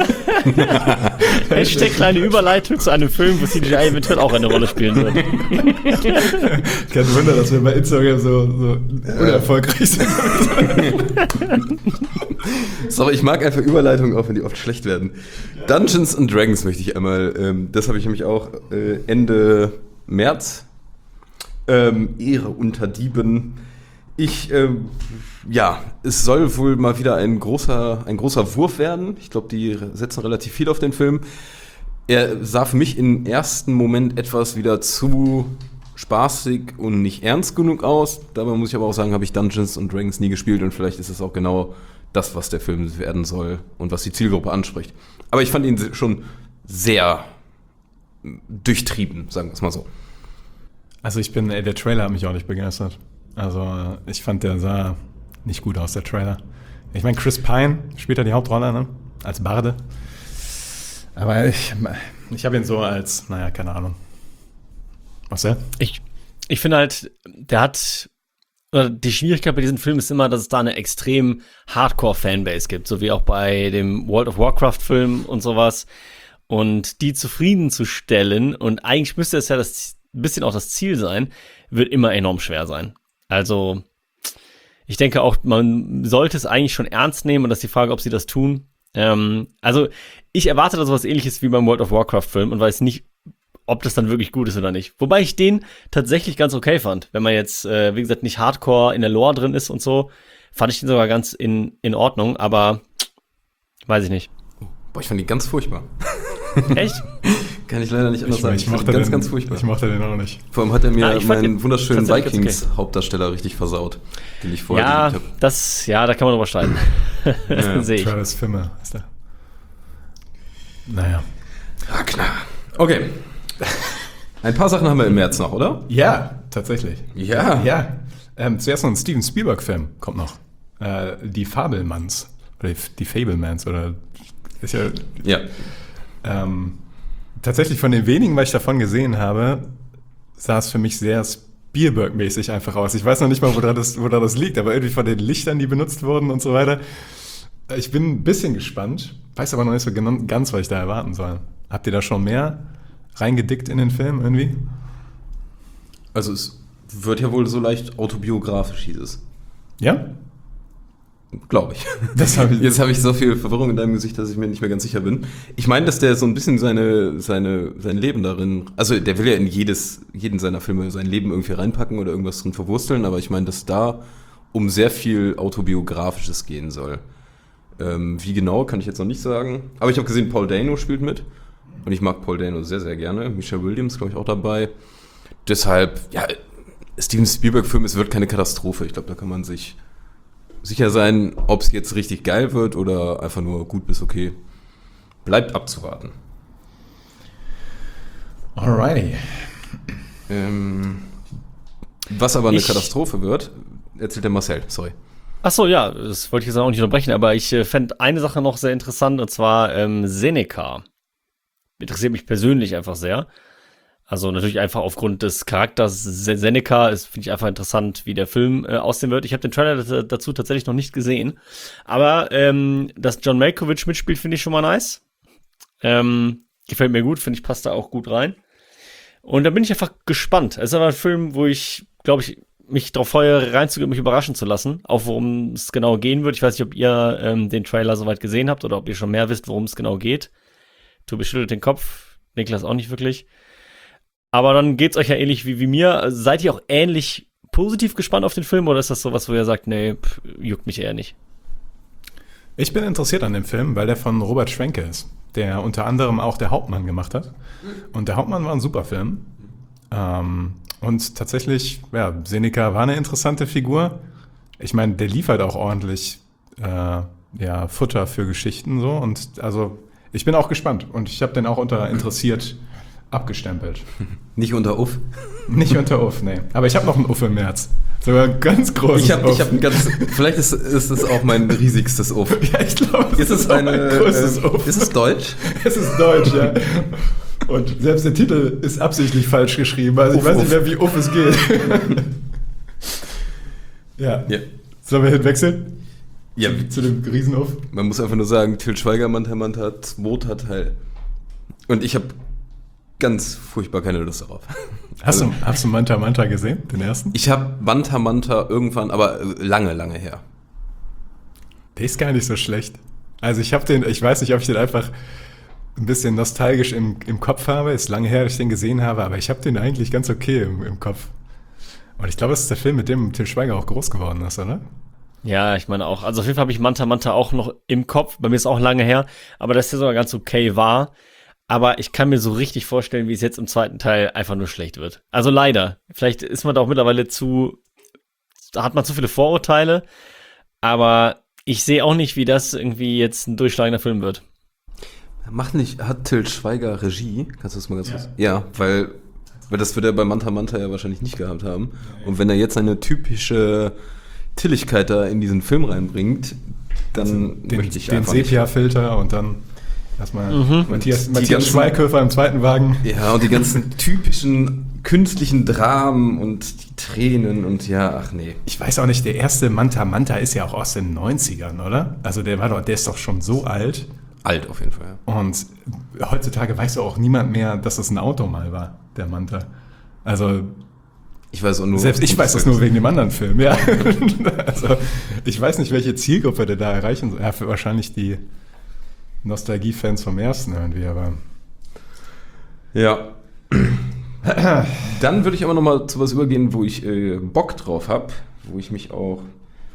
Hashtag kleine Überleitung zu einem Film, wo CGI eventuell auch eine Rolle spielen wird. Kein Wunder, dass wir bei Instagram so unerfolgreich sind. Sorry, ich mag einfach Überleitungen, auch wenn die oft schlecht werden. Dungeons and Dragons möchte ich einmal, das habe ich nämlich auch Ende März. Ehre unter Dieben. Es soll wohl mal wieder ein großer Wurf werden. Ich glaube, die setzen relativ viel auf den Film. Er sah für mich im ersten Moment etwas wieder zu spaßig und nicht ernst genug aus. Dabei muss ich aber auch sagen, habe ich Dungeons and Dragons nie gespielt und vielleicht ist es auch genau das, was der Film werden soll und was die Zielgruppe anspricht. Aber ich fand ihn schon sehr durchtrieben, sagen wir es mal so. Also der Trailer hat mich auch nicht begeistert. Also ich fand, der sah nicht gut aus, der Trailer. Ich meine, Chris Pine spielt da die Hauptrolle, ne? Als Barde. Aber ich habe ihn so als, keine Ahnung. Was der? Ich finde halt, die Schwierigkeit bei diesem Film ist immer, dass es da eine extrem Hardcore-Fanbase gibt, so wie auch bei dem World of Warcraft-Film und sowas. Und die zufriedenzustellen, und eigentlich müsste es ja ein bisschen auch das Ziel sein, wird immer enorm schwer sein. Also, ich denke auch, man sollte es eigentlich schon ernst nehmen, und das ist die Frage, ob sie das tun. Also, ich erwarte da sowas Ähnliches wie beim World of Warcraft-Film und weiß nicht, ob das dann wirklich gut ist oder nicht. Wobei ich den tatsächlich ganz okay fand. Wenn man jetzt, wie gesagt, nicht hardcore in der Lore drin ist und so, fand ich den sogar ganz in Ordnung, aber weiß ich nicht. Boah, ich fand ihn ganz furchtbar. Echt? Kann ich leider nicht anders sagen. Ich mochte ganz, den, ganz furchtbar. Ich mochte den auch nicht. Vor allem hat er mir Ich fand meinen den wunderschönen tatsächlich ganz Vikings-Hauptdarsteller richtig versaut, den ich vorher Ja, geliebt habe. da kann man drüber streiten. Ja, Sehe ich. Travis Fimmel ist der. Naja. Ragnar. Okay. Ein paar Sachen haben wir im März noch, oder? Ja, tatsächlich. Ja. Ja. Zuerst noch ein Steven Spielberg-Film kommt noch. Die Fabelmanns. Oder die Fablemans. Oder ist ja. Ja. Tatsächlich von den wenigen, was ich davon gesehen habe, sah es für mich sehr Spielberg-mäßig einfach aus. Ich weiß noch nicht mal, wo da das liegt, aber irgendwie von den Lichtern, die benutzt wurden und so weiter. Ich bin ein bisschen gespannt, weiß aber noch nicht so ganz, was ich da erwarten soll. Habt ihr da schon mehr reingedickt in den Film irgendwie? Also es wird ja wohl so leicht autobiografisch, hieß es. Ja? Glaube ich. Jetzt habe ich so viel Verwirrung in deinem Gesicht, dass ich mir nicht mehr ganz sicher bin. Ich meine, dass der so ein bisschen sein Leben darin, also der will ja in jeden seiner Filme sein Leben irgendwie reinpacken oder irgendwas drin verwursteln, aber ich meine, dass da um sehr viel Autobiografisches gehen soll. Wie genau, kann ich jetzt noch nicht sagen. Aber ich habe gesehen, Paul Dano spielt mit. Und ich mag Paul Dano sehr, sehr gerne. Michelle Williams, glaube ich, auch dabei. Deshalb, ja, Steven Spielberg-Film, es wird keine Katastrophe. Ich glaube, da kann man sich sicher sein, ob es jetzt richtig geil wird oder einfach nur gut bis okay. Bleibt abzuwarten. Alrighty. Was aber eine Katastrophe wird, erzählt der Marcel, sorry. Ach so, ja, das wollte ich jetzt auch nicht unterbrechen, aber ich fände eine Sache noch sehr interessant, und zwar Seneca. Interessiert mich persönlich einfach sehr. Also natürlich einfach aufgrund des Charakters Seneca finde ich einfach interessant, wie der Film aussehen wird. Ich habe den Trailer dazu tatsächlich noch nicht gesehen. Aber dass John Malkovich mitspielt, finde ich schon mal nice. Gefällt mir gut, finde ich, passt da auch gut rein. Und da bin ich einfach gespannt. Es ist aber ein Film, wo ich, glaube ich, mich drauf freue, reinzugehen, mich überraschen zu lassen, auch worum es genau gehen wird. Ich weiß nicht, ob ihr den Trailer soweit gesehen habt oder ob ihr schon mehr wisst, worum es genau geht. Tobi schüttelt den Kopf, Niklas auch nicht wirklich. Aber dann geht's euch ja ähnlich wie mir. Seid ihr auch ähnlich positiv gespannt auf den Film oder ist das sowas, wo ihr sagt, nee, juckt mich eher nicht? Ich bin interessiert an dem Film, weil der von Robert Schwenke ist, der unter anderem auch Der Hauptmann gemacht hat. Und Der Hauptmann war ein super Film. Und tatsächlich, ja, Seneca war eine interessante Figur. Ich meine, der liefert auch ordentlich Futter für Geschichten so. Und also ich bin auch gespannt. Und ich habe den auch unter interessiert abgestempelt. Nicht unter Uff? Nicht unter Uff, nee. Aber ich habe noch einen Uff im März. Sogar ein ganz großes Uff. Ich hab ein ganz, vielleicht ist es auch mein riesigstes Uff. Ja, ich glaube, es ist ein größtes Uff. Ist es deutsch? Es ist deutsch, ja. Und selbst der Titel ist absichtlich falsch geschrieben. Also ich weiß nicht mehr, wie Uff es geht. Ja. Sollen wir hinwechseln? Ja. Zu dem Riesenuff? Man muss einfach nur sagen, Til Schweiger, Manta, zweiter Teil. Und ich habe ganz furchtbar keine Lust darauf. Hast du Manta gesehen, den ersten? Ich habe Manta irgendwann, aber lange her. Der ist gar nicht so schlecht. Also ich weiß nicht, ob ich den einfach ein bisschen nostalgisch im Kopf habe. Ist lange her, dass ich den gesehen habe, aber ich habe den eigentlich ganz okay im Kopf. Und ich glaube, es ist der Film, mit dem Til Schweiger auch groß geworden ist, oder? Ja, ich meine auch. Also auf jeden Fall habe ich Manta auch noch im Kopf. Bei mir ist auch lange her, aber dass der sogar ganz okay war. Aber ich kann mir so richtig vorstellen, wie es jetzt im zweiten Teil einfach nur schlecht wird. Also leider. Vielleicht ist man da auch mittlerweile hat man zu viele Vorurteile. Aber ich sehe auch nicht, wie das irgendwie jetzt ein durchschlagender Film wird. Hat Til Schweiger Regie? Kannst du das mal ganz kurz? Ja, weil das wird er bei Manta ja wahrscheinlich nicht gehabt haben. Und wenn er jetzt eine typische Tilligkeit da in diesen Film reinbringt, dann möchte ich den Sepia-Filter und dann erstmal Matthias Schweighöfer im zweiten Wagen. Ja, und die ganzen typischen künstlichen Dramen und die Tränen und ja, ach nee. Ich weiß auch nicht, der erste Manta ist ja auch aus den 90ern, oder? Also der ist doch schon so alt. Alt auf jeden Fall, ja. Und heutzutage weiß doch auch niemand mehr, dass das ein Auto mal war, der Manta. Also ich weiß auch nur. Selbst ich weiß das nur wegen dem anderen Film, ja. Also ich weiß nicht, welche Zielgruppe der da erreichen soll. Ja, für wahrscheinlich die Nostalgie-Fans vom ersten irgendwie, aber. Ja. Dann würde ich aber nochmal zu was übergehen, wo ich Bock drauf habe, wo ich mich auch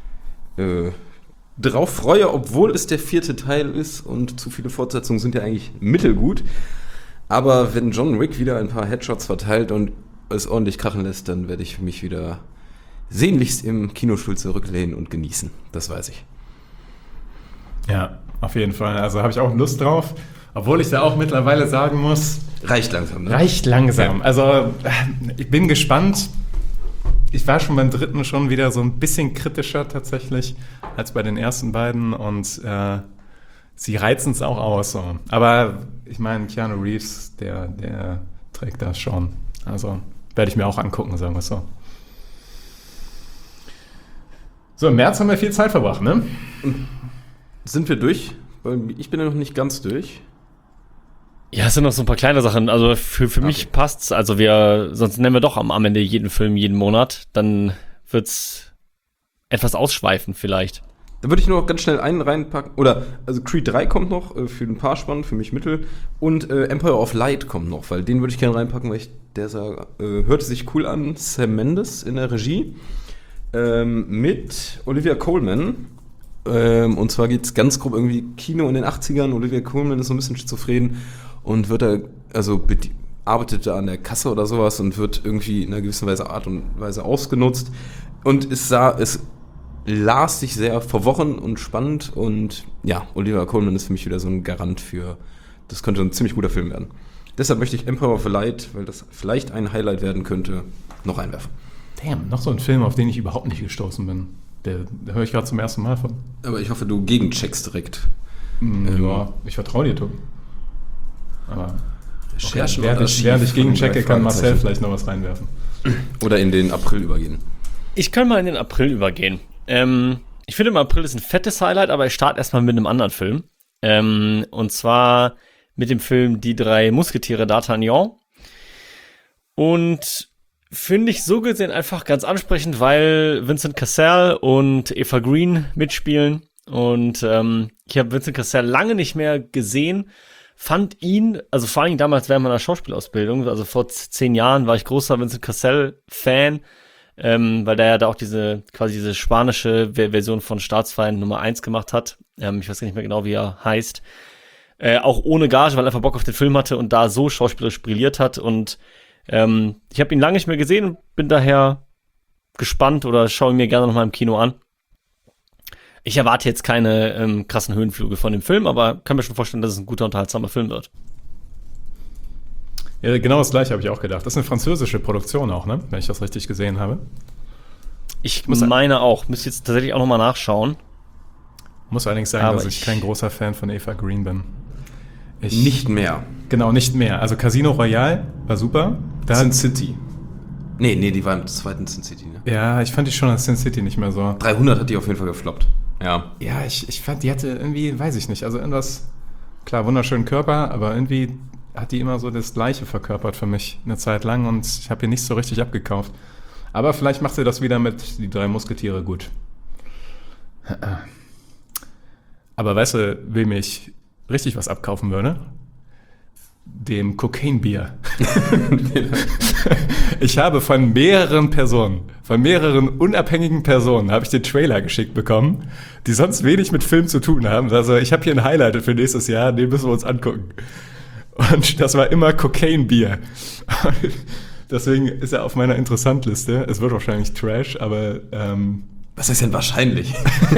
drauf freue, obwohl es der 4. Teil ist und zu viele Fortsetzungen sind ja eigentlich mittelgut. Aber wenn John Wick wieder ein paar Headshots verteilt und es ordentlich krachen lässt, dann werde ich mich wieder sehnlichst im Kinostuhl zurücklehnen und genießen. Das weiß ich. Ja, auf jeden Fall. Also habe ich auch Lust drauf. Obwohl ich da auch mittlerweile sagen muss... Reicht langsam, ne? Reicht langsam. Ja. Also ich bin gespannt. Ich war schon beim 3. schon wieder so ein bisschen kritischer tatsächlich als bei den ersten beiden. Und sie reizen es auch aus. So. Aber ich meine, Keanu Reeves, der trägt das schon. Also werde ich mir auch angucken, sagen wir es so. So, im März haben wir viel Zeit verbracht, ne? Sind wir durch? Weil ich bin ja noch nicht ganz durch. Ja, es sind noch so ein paar kleine Sachen. Also für mich passt's. Also sonst nennen wir doch am Ende jeden Film jeden Monat. Dann wird's etwas ausschweifen vielleicht. Da würde ich nur noch ganz schnell einen reinpacken. Also Creed 3 kommt noch, für ein paar spannend, für mich mittel. Und Empire of Light kommt noch, weil den würde ich gerne reinpacken, weil der hörte sich cool an. Sam Mendes in der Regie. Mit Olivia Colman. Und zwar geht es ganz grob irgendwie Kino in den 80ern. Olivia Colman ist so ein bisschen schizophren und arbeitet da an der Kasse oder sowas und wird irgendwie in einer gewissen Art und Weise ausgenutzt. Und es las sich sehr verworren und spannend. Und ja, Olivia Colman ist für mich wieder so ein Garant für, das könnte ein ziemlich guter Film werden. Deshalb möchte ich Empire of the Light, weil das vielleicht ein Highlight werden könnte, noch einwerfen. Damn, noch so ein Film, auf den ich überhaupt nicht gestoßen bin. Der höre ich gerade zum ersten Mal von. Aber ich hoffe, du gegencheckst direkt. Ja, ich vertraue dir, Tobi. Aber Recherchen während ich gegenchecke, kann Marcel vielleicht noch was reinwerfen. Oder in den April übergehen. Ich kann mal in den April übergehen. Ich finde, im April ist ein fettes Highlight, aber ich starte erstmal mit einem anderen Film. Und zwar mit dem Film Die drei Musketiere d'Artagnan. Und finde ich so gesehen einfach ganz ansprechend, weil Vincent Cassel und Eva Green mitspielen. Und ich habe Vincent Cassel lange nicht mehr gesehen. Fand ihn, also vor allem damals während meiner Schauspielausbildung, also vor 10 Jahren war ich großer Vincent Cassel-Fan, weil der ja da auch diese spanische Version von Staatsfeind Nummer 1 gemacht hat. Ich weiß gar nicht mehr genau, wie er heißt. Auch ohne Gage, weil er einfach Bock auf den Film hatte und da so schauspielerisch brilliert hat. Und ich habe ihn lange nicht mehr gesehen und bin daher gespannt oder schaue ihn mir gerne nochmal im Kino an. Ich erwarte jetzt keine krassen Höhenflüge von dem Film, aber kann mir schon vorstellen, dass es ein guter, unterhaltsamer Film wird. Ja, genau das gleiche habe ich auch gedacht. Das ist eine französische Produktion auch, ne? Wenn ich das richtig gesehen habe. Ich meine auch. Müsste jetzt tatsächlich auch nochmal nachschauen. Muss allerdings sagen, Aber dass ich kein großer Fan von Eva Green bin. Nicht mehr. Genau, nicht mehr. Also Casino Royale war super. Sin City. Nee, die war im zweiten Sin City, ne? Ja, ich fand die schon als Sin City nicht mehr so. 300 hat die auf jeden Fall gefloppt. Ja. Ja, ich fand, die hatte irgendwie, weiß ich nicht, also irgendwas, klar, wunderschönen Körper, aber irgendwie hat die immer so das Gleiche verkörpert für mich eine Zeit lang und ich habe ihr nicht so richtig abgekauft. Aber vielleicht macht sie das wieder mit Die drei Musketiere gut. Aber weißt du, wem ich richtig was abkaufen würde? Dem Cocaine-Bier. Ich habe von mehreren unabhängigen Personen, habe ich den Trailer geschickt bekommen, die sonst wenig mit Film zu tun haben. Also ich habe hier ein Highlight für nächstes Jahr, den müssen wir uns angucken. Und das war immer Cocaine-Bier. Deswegen ist er auf meiner Interessantliste. Es wird wahrscheinlich Trash, aber Was ist denn wahrscheinlich?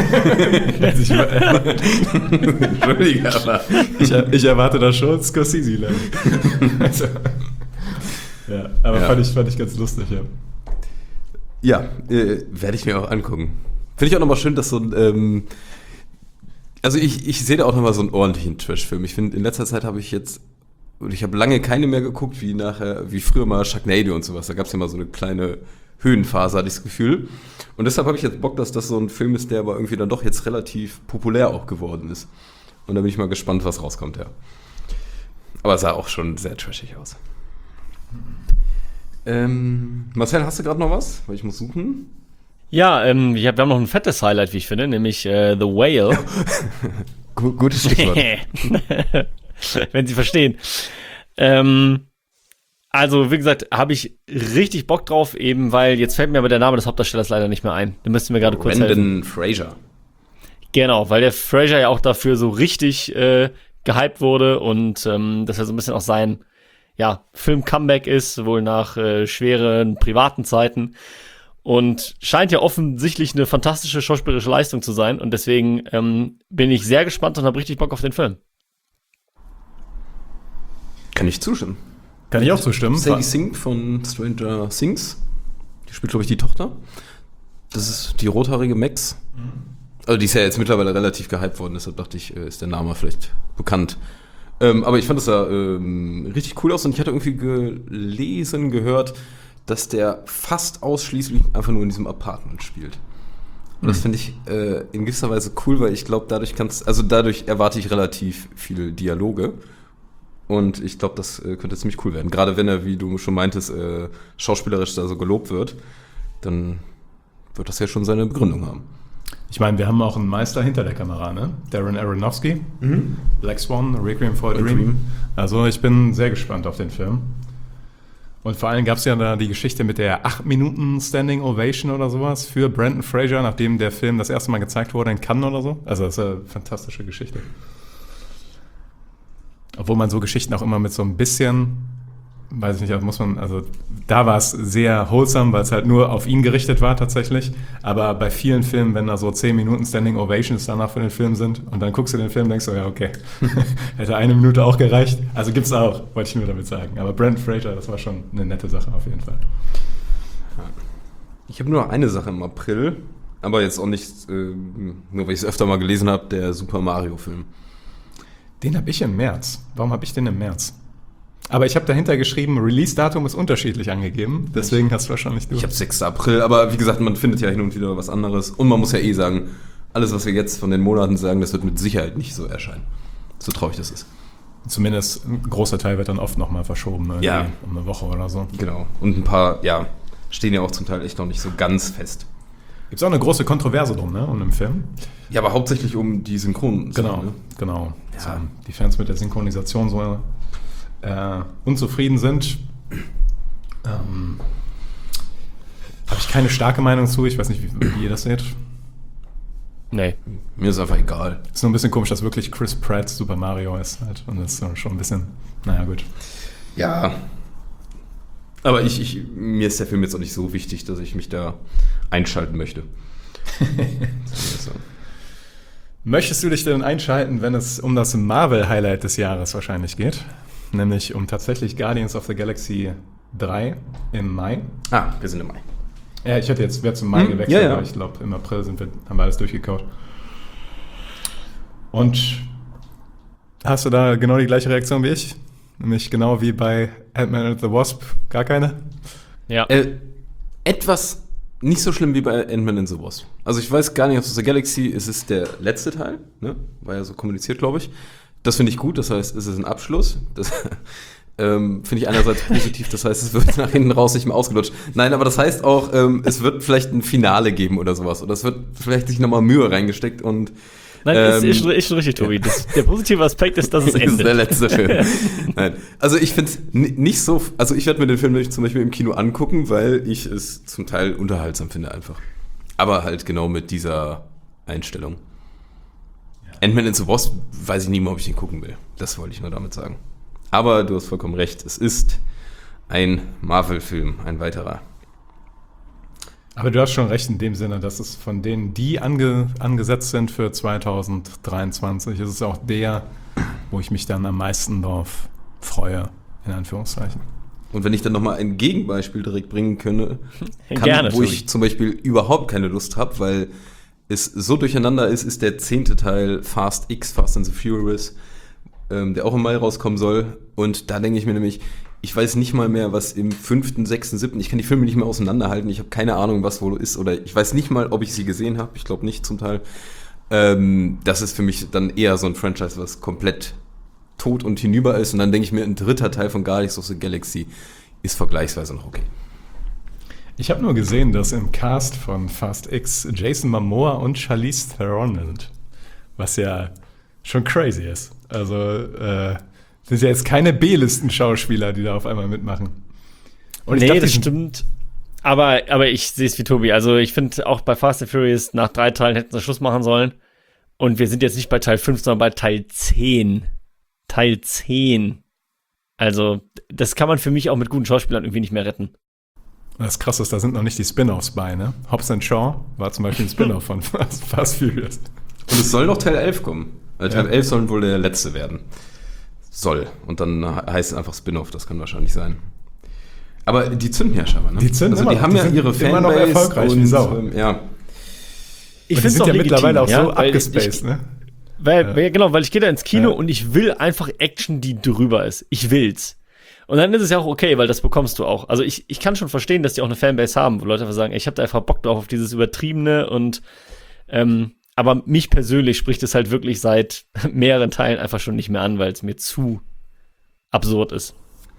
Entschuldige, aber ich erwarte da schon Scorsese. Also, ja, aber fand ich ganz lustig, ja. Ja, werde ich mir auch angucken. Finde ich auch nochmal schön, dass so ein, also ich sehe da auch nochmal so einen ordentlichen Trash-Film. Ich finde, in letzter Zeit habe ich habe lange keine mehr geguckt, wie früher mal Sharknado und sowas. Da gab es ja mal so eine kleine Höhenphase, hatte ich das Gefühl. Und deshalb habe ich jetzt Bock, dass das so ein Film ist, der aber irgendwie dann doch jetzt relativ populär auch geworden ist. Und da bin ich mal gespannt, was rauskommt, ja. Aber es sah auch schon sehr trashig aus. Marcel, hast du gerade noch was? Weil ich muss suchen. Ja, wir haben noch ein fettes Highlight, wie ich finde, nämlich The Whale. Gutes Stichwort. Wenn Sie verstehen. Also, wie gesagt, habe ich richtig Bock drauf, eben, weil jetzt fällt mir aber der Name des Hauptdarstellers leider nicht mehr ein. Den müssten wir gerade kurz helfen. Brendan Fraser. Genau, weil der Fraser ja auch dafür so richtig gehypt wurde und dass er so ein bisschen auch sein Film-Comeback ist, wohl nach schweren privaten Zeiten. Und scheint ja offensichtlich eine fantastische schauspielerische Leistung zu sein. Und deswegen bin ich sehr gespannt und habe richtig Bock auf den Film. Kann ich zustimmen. Kann ich auch zustimmen. Sadie Sink von Stranger Things. Die spielt, glaube ich, die Tochter. Das ist die rothaarige Max. Also die ist ja jetzt mittlerweile relativ gehypt worden, deshalb dachte ich, ist der Name vielleicht bekannt. Aber ich fand das da richtig cool aus und ich hatte irgendwie gehört, dass der fast ausschließlich einfach nur in diesem Apartment spielt. Und das finde ich in gewisser Weise cool, weil ich glaube, dadurch erwarte ich relativ viele Dialoge. Und ich glaube, das könnte ziemlich cool werden. Gerade wenn er, wie du schon meintest, schauspielerisch da so gelobt wird, dann wird das ja schon seine Begründung haben. Ich meine, wir haben auch einen Meister hinter der Kamera, ne? Darren Aronofsky, Black Swan, Requiem for a Dream. Also ich bin sehr gespannt auf den Film. Und vor allem gab es ja da die Geschichte mit der 8 Minuten Standing Ovation oder sowas für Brendan Fraser, nachdem der Film das erste Mal gezeigt wurde in Cannes oder so. Also das ist eine fantastische Geschichte. Obwohl man so Geschichten auch immer mit so ein bisschen weiß ich nicht, also da war es sehr wholesome, weil es halt nur auf ihn gerichtet war tatsächlich. Aber bei vielen Filmen, wenn da so 10 Minuten Standing Ovations danach für den Film sind und dann guckst du den Film und denkst so, ja, okay, hätte 1 Minute auch gereicht. Also gibt's auch, wollte ich nur damit sagen. Aber Brendan Fraser, das war schon eine nette Sache auf jeden Fall. Ich habe nur noch eine Sache im April, aber jetzt auch nicht, nur weil ich es öfter mal gelesen habe, der Super Mario-Film. Den habe ich im März. Warum habe ich den im März? Aber ich habe dahinter geschrieben, Release-Datum ist unterschiedlich angegeben. Deswegen hast du wahrscheinlich du. Ich habe 6. April, aber wie gesagt, man findet ja hin und wieder was anderes. Und man muss ja sagen, alles, was wir jetzt von den Monaten sagen, das wird mit Sicherheit nicht so erscheinen. So traurig das ist. Zumindest ein großer Teil wird dann oft nochmal verschoben. Ja. Um eine Woche oder so. Genau. Und ein paar, stehen ja auch zum Teil echt noch nicht so ganz fest. Gibt es auch eine große Kontroverse drum, ne? Um den Film. Ja, aber hauptsächlich um die Synchronen. Genau. Ja. Also, die Fans mit der Synchronisation so unzufrieden sind. Habe ich keine starke Meinung zu. Ich weiß nicht, wie ihr das seht. Nee. Mir ist einfach egal. Ist nur ein bisschen komisch, dass wirklich Chris Pratt Super Mario ist. Halt. Und das ist schon ein bisschen, naja, gut. Ja. Aber mir ist der Film jetzt auch nicht so wichtig, dass ich mich da einschalten möchte. So. Möchtest du dich denn einschalten, wenn es um das Marvel-Highlight des Jahres wahrscheinlich geht? Nämlich um tatsächlich Guardians of the Galaxy 3 im Mai. Wir sind im Mai. Ja, ich hätte jetzt zum Mai gewechselt, ja. aber ich glaube, im April haben wir alles durchgekaut. Und hast du da genau die gleiche Reaktion wie ich? Nämlich genau wie bei Ant-Man and the Wasp, gar keine? Ja. Etwas nicht so schlimm wie bei Ant-Man and the Wasp. Also ich weiß gar nicht, ob es aus der Galaxy es ist der letzte Teil, ne? War ja so kommuniziert, glaube ich. Das finde ich gut, das heißt, es ist ein Abschluss. Das finde ich einerseits positiv, das heißt, es wird nach hinten raus nicht mehr ausgelutscht. Nein, aber das heißt auch, es wird vielleicht ein Finale geben oder sowas. Oder es wird vielleicht sich nochmal Mühe reingesteckt und Nein, ist schon richtig, Tobi. Der positive Aspekt ist, dass es endet. Das ist der letzte Film. Nein. Also ich finde es nicht so, also ich werde mir den Film nicht zum Beispiel im Kino angucken, weil ich es zum Teil unterhaltsam finde einfach. Aber halt genau mit dieser Einstellung. Ant-Man and the Wasp weiß ich nie mehr, ob ich den gucken will. Das wollte ich nur damit sagen. Aber du hast vollkommen recht, es ist ein Marvel-Film, ein weiterer. Aber du hast schon recht in dem Sinne, dass es von denen, die angesetzt sind für 2023, ist es auch der, wo ich mich dann am meisten drauf freue, in Anführungszeichen. Und wenn ich dann nochmal ein Gegenbeispiel direkt bringen kann, Gerne, wo ich zum Beispiel überhaupt keine Lust habe, weil es so durcheinander ist der 10. Teil Fast and the Furious, der auch im Mai rauskommen soll. Und da denke ich mir nämlich, ich weiß nicht mal mehr, was im 5., 6., 7., ich kann die Filme nicht mehr auseinanderhalten, ich habe keine Ahnung, was wohl ist, oder ich weiß nicht mal, ob ich sie gesehen habe, ich glaube nicht zum Teil. Das ist für mich dann eher so ein Franchise, was komplett tot und hinüber ist. Und dann denke ich mir, ein 3. Teil von Guardians of the Galaxy ist vergleichsweise noch okay. Ich habe nur gesehen, dass im Cast von Fast X Jason Momoa und Charlize Theron sind. Was ja schon crazy ist. Also sind ja jetzt keine B-Listen-Schauspieler, die da auf einmal mitmachen. Und nee, das stimmt. Aber ich sehe es wie Tobi. Also ich finde auch bei Fast and Furious nach 3 Teilen hätten sie Schluss machen sollen. Und wir sind jetzt nicht bei Teil 5, sondern bei Teil 10. Teil 10. Also das kann man für mich auch mit guten Schauspielern irgendwie nicht mehr retten. Das Krasse ist, da sind noch nicht die Spin-Offs bei, ne? Hobbs & Shaw war zum Beispiel ein Spin-Off von Fast Furious. Und es soll noch Teil 11 kommen. Teil 11 soll wohl der letzte werden. Soll. Und dann heißt es einfach Spin-Off, das kann wahrscheinlich sein. Aber die zünden ja scheinbar, ne? Die zünden also die haben ja ihre Fanbase immer noch erfolgreich wie Sau. Ja. Ich finde es ja mittlerweile auch ja, so abgespaced, ne? Weil ich gehe da ins Kino und ich will einfach Action, die drüber ist. Ich will's. Und dann ist es ja auch okay, weil das bekommst du auch. Also ich kann schon verstehen, dass die auch eine Fanbase haben, wo Leute einfach sagen, ich habe da einfach Bock drauf auf dieses Übertriebene und aber mich persönlich spricht es halt wirklich seit mehreren Teilen einfach schon nicht mehr an, weil es mir zu absurd ist.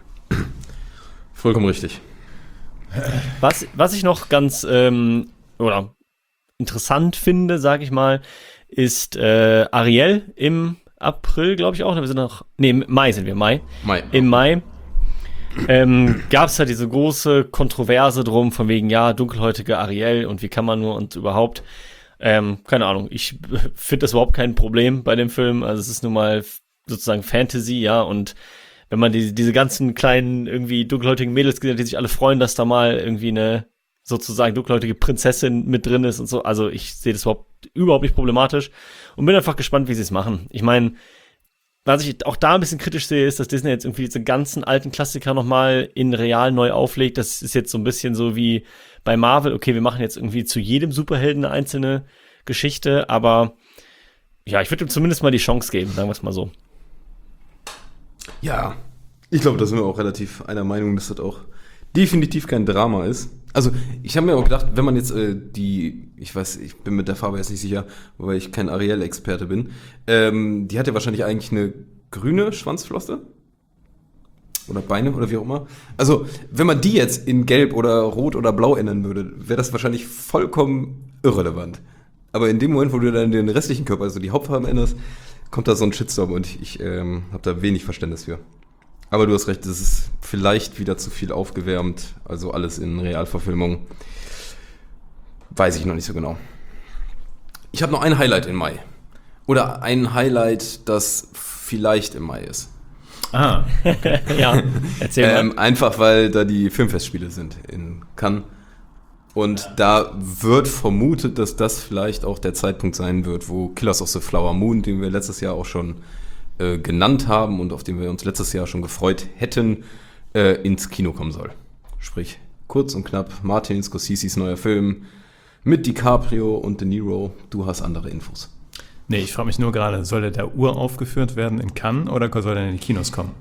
Vollkommen richtig. Was ich noch ganz oder interessant finde, sag ich mal, ist Ariel im April, glaube ich auch. Wir sind noch, im Mai sind wir, Mai. Im Mai gab es ja diese große Kontroverse drum, von wegen, ja, dunkelhäutige Ariel und wie kann man nur und überhaupt. Keine Ahnung, ich finde das überhaupt kein Problem bei dem Film. Also es ist nun mal sozusagen Fantasy, ja, und wenn man diese ganzen kleinen, irgendwie dunkelhäutigen Mädels gesehen hat, die sich alle freuen, dass da mal irgendwie eine sozusagen dunkelhäutige Prinzessin mit drin ist und so. Also ich sehe das überhaupt nicht problematisch und bin einfach gespannt, wie sie es machen. Ich meine, was ich auch da ein bisschen kritisch sehe, ist, dass Disney jetzt irgendwie diese ganzen alten Klassiker nochmal in real neu auflegt. Das ist jetzt so ein bisschen so wie bei Marvel. Okay, wir machen jetzt irgendwie zu jedem Superhelden eine einzelne Geschichte, aber ja, ich würde ihm zumindest mal die Chance geben, sagen wir es mal so. Ja, ich glaube, da sind wir auch relativ einer Meinung, dass das auch definitiv kein Drama ist. Also, ich habe mir auch gedacht, wenn man jetzt ich bin mit der Farbe jetzt nicht sicher, weil ich kein Ariel-Experte bin, die hat ja wahrscheinlich eigentlich eine grüne Schwanzflosse. Oder Beine oder wie auch immer. Also, wenn man die jetzt in Gelb oder Rot oder Blau ändern würde, wäre das wahrscheinlich vollkommen irrelevant. Aber in dem Moment, wo du dann den restlichen Körper, also die Hauptfarben änderst, kommt da so ein Shitstorm und ich habe da wenig Verständnis für. Aber du hast recht, das ist vielleicht wieder zu viel aufgewärmt, also alles in Realverfilmung. Weiß ich noch nicht so genau. Ich habe noch ein Highlight im Mai. Oder ein Highlight, das vielleicht im Mai ist. Ah, okay. Ja, erzähl mal. Einfach, weil da die Filmfestspiele sind in Cannes. Und da wird vermutet, dass das vielleicht auch der Zeitpunkt sein wird, wo Killers of the Flower Moon, den wir letztes Jahr auch schon genannt haben und auf den wir uns letztes Jahr schon gefreut hätten, ins Kino kommen soll. Sprich, kurz und knapp, Martin Scorseses neuer Film mit DiCaprio und De Niro. Du hast andere Infos. Nee, ich frage mich nur gerade, soll der da uraufgeführt werden in Cannes oder soll der in die Kinos kommen?